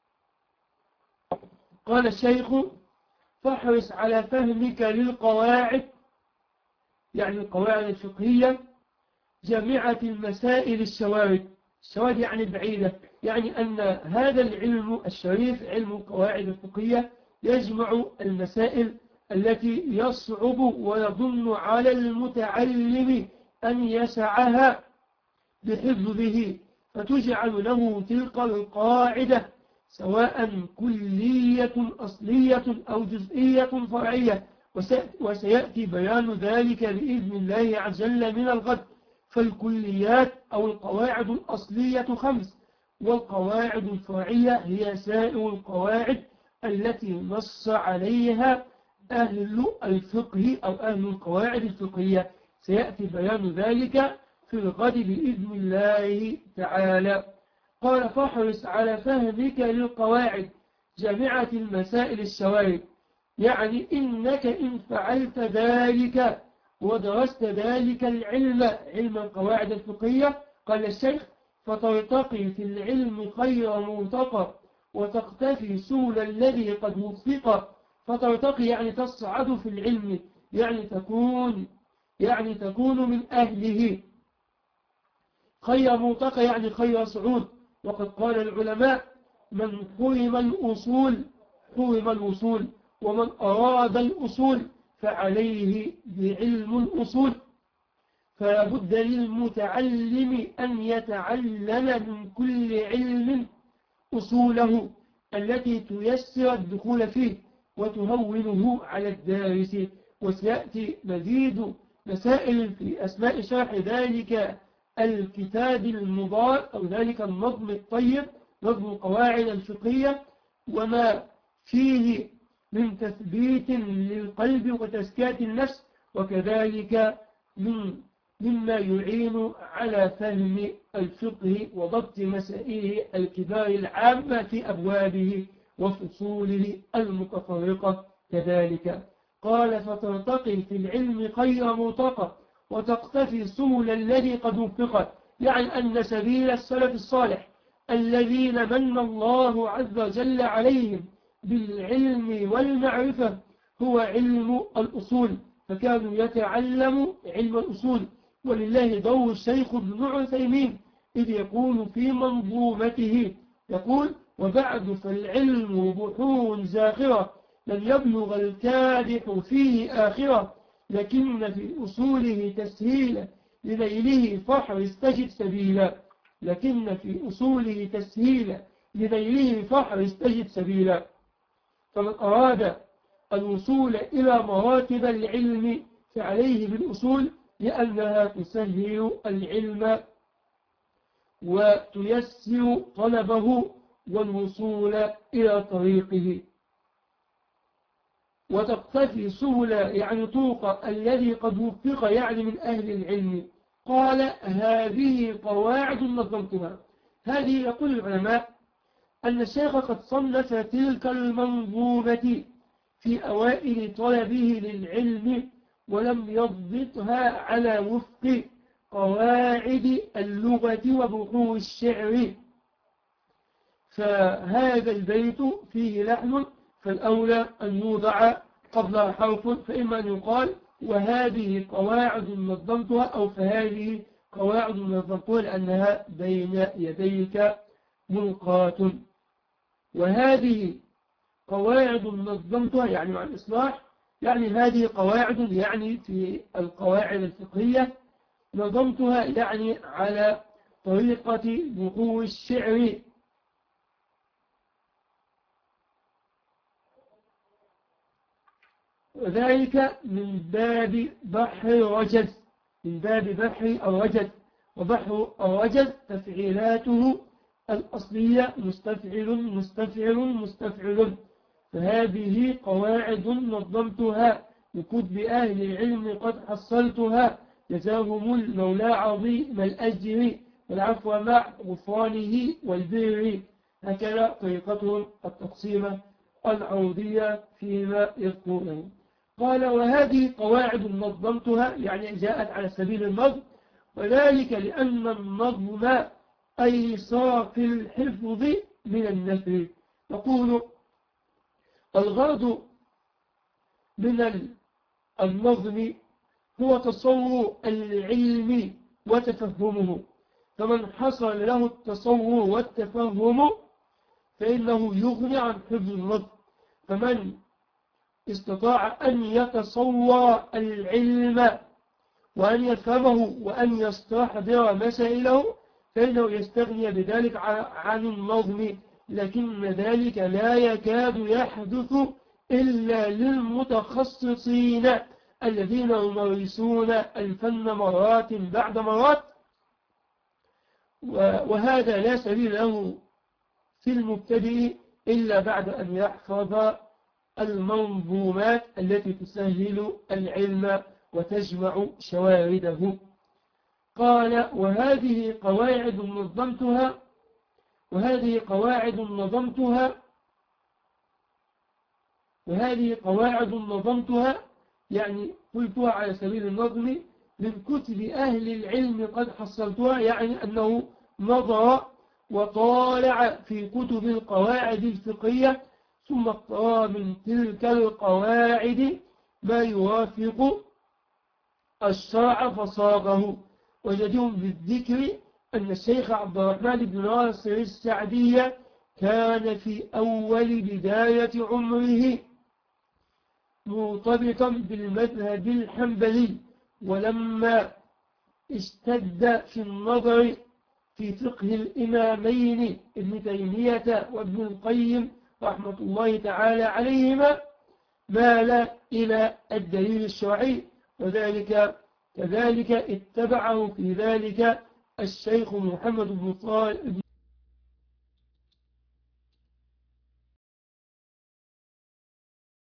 Speaker 1: قال الشيخ فاحرص على فهمك للقواعد يعني القواعد الفقهية جامعة المسائل الشوارد. الشوارد يعني بعيدة، يعني أن هذا العلم الشريف علم القواعد الفقهية يجمع المسائل التي يصعب ويظن على المتعلم أن يسعها بحفظه، فتجعل له تلك القاعدة سواء كلية أصلية أو جزئية فرعية، وسيأتي بيان ذلك بإذن الله عز وجل من الغد. فالكليات أو القواعد الأصلية 5، والقواعد الفرعية هي سائر القواعد التي نص عليها أهل الفقه أو أهل القواعد الفقهية. سيأتي بيان ذلك في الغد بإذن الله تعالى. قال فاحرص على فهمك للقواعد جامعة المسائل الشوارد، يعني إنك إن فعلت ذلك ودرست ذلك العلم علم القواعد الفقهية، قال الشيخ فترتقي في العلم خير مرتقى وتقتفي سول الذي قد وفق. فترتقي يعني تصعد في العلم، يعني تكون من أهله. خير مرتقى يعني خير صعود. وقد قال العلماء من حرم الأصول حرم الوصول، ومن أراد الأصول فعليه بعلم الأصول. فلا بد للمتعلم أن يتعلم من كل علم أصوله التي تيسر الدخول فيه وتهونه على الدارس. وسيأتي مزيد مسائل في أثناء شرح ذلك الكتاب المضاد أو ذلك النظم الطيب، نظم القواعد الفقهية، وما فيه من تثبيت للقلب وتزكية النفس، وكذلك مما يعين على فهم الفقه وضبط مسائله الكبار العامة في أبوابه وفصوله المتفرقة كذلك. قال فترتقي في العلم خير مرتقى وتقتفي سبل الذي قد وفقت، يعني أن سبيل السلف الصالح الذين من الله عز وجل عليهم بالعلم والمعرفة هو علم الأصول، فكانوا يتعلموا علم الأصول. ولله دور الشيخ ابن عثيمين إذ يقول في منظومته يقول وبعد فالعلم بحور زاخرة لن يبلغ الكادح فيه آخرة، لكن في أصوله تسهيلا لنيله فاحرص تجد سبيلا. لكن في أصوله تسهيلا لنيله فاحرص تجد سبيلا. فمن أراد الوصول إلى مراتب العلم فعليه بالأصول، لأنها تسهل العلم وتيسر طلبه والوصول إلى طريقه، وتقتفي سبل يعني طرق الذي قد وفق يعني من أهل العلم. قال هذه قواعد نظمتها. هذه يقول العلماء أن الشيخ قد صنف تلك المنظومة في أوائل طلبه للعلم، ولم يضبطها على وفق قواعد اللغة وبحور الشعر، فهذا البيت فيه لحن، فالأولى أن يوضع قبلها حرف، فإما أن يقال وهذه قواعد نظمتها، أو فهذه قواعد نظمتها لأنها بين يديك ملقاة. وهذه قواعد نظمتها يعني مع الإصلاح، يعني هذه قواعد يعني في القواعد الفقهية، نظمتها يعني على طريقة بحور الشعر، وذلك من باب بحر الرجز، من باب بحر الرجز. وبحر الرجز تفعيلاته الأصلية مستفعل مستفعل مستفعل. فهذه قواعد نظمتها بكتب أهل العلم قد حصلتها، جزاهم المولى عظيم الأجر والعفو مع غفرانه والبر. هكذا طريقتهم التقسيمة العودية فيما يذكرونه. قال وهذه قواعد نظمتها يعني جاءت على سبيل النظم، وذلك لأن النظم أيسر في الحفظ من النثر. يقول الغرض من النظم هو تصور العلم وتفهمه، فمن حصل له التصور والتفهم فإنه يغني عن حفظ النظم. فمن استطاع أن يتصور العلم وأن يفهمه وأن يستحضر مسائله فإنه يستغني بذلك عن النظم. لكن ذلك لا يكاد يحدث إلا للمتخصصين الذين يمارسون الفن مرات بعد مرات، وهذا لا سبيل له في المبتدئ إلا بعد أن يحفظ المنظومات التي تسهل العلم وتجمع شوارده. قال وهذه قواعد نظمتها، وهذه قواعد نظمتها يعني قلتها على سبيل النظم من كتب أهل العلم قد حصلتها، يعني أنه نظر وطالع في كتب القواعد الفقهية ثم اقترى من تلك القواعد ما يوافق الشرع فصاغه. وجدير بالذكر أن الشيخ عبد الرحمن بن ناصر السعدي كان في أول بداية عمره مرتبطا بالمذهب الحنبلي، ولما اشتد في النظر في فقه الإمامين ابن تيمية وابن القيم رحمة الله تعالى عليهما مال إلى الدليل الشرعي، وذلك كذلك اتبعه في ذلك الشيخ محمد بن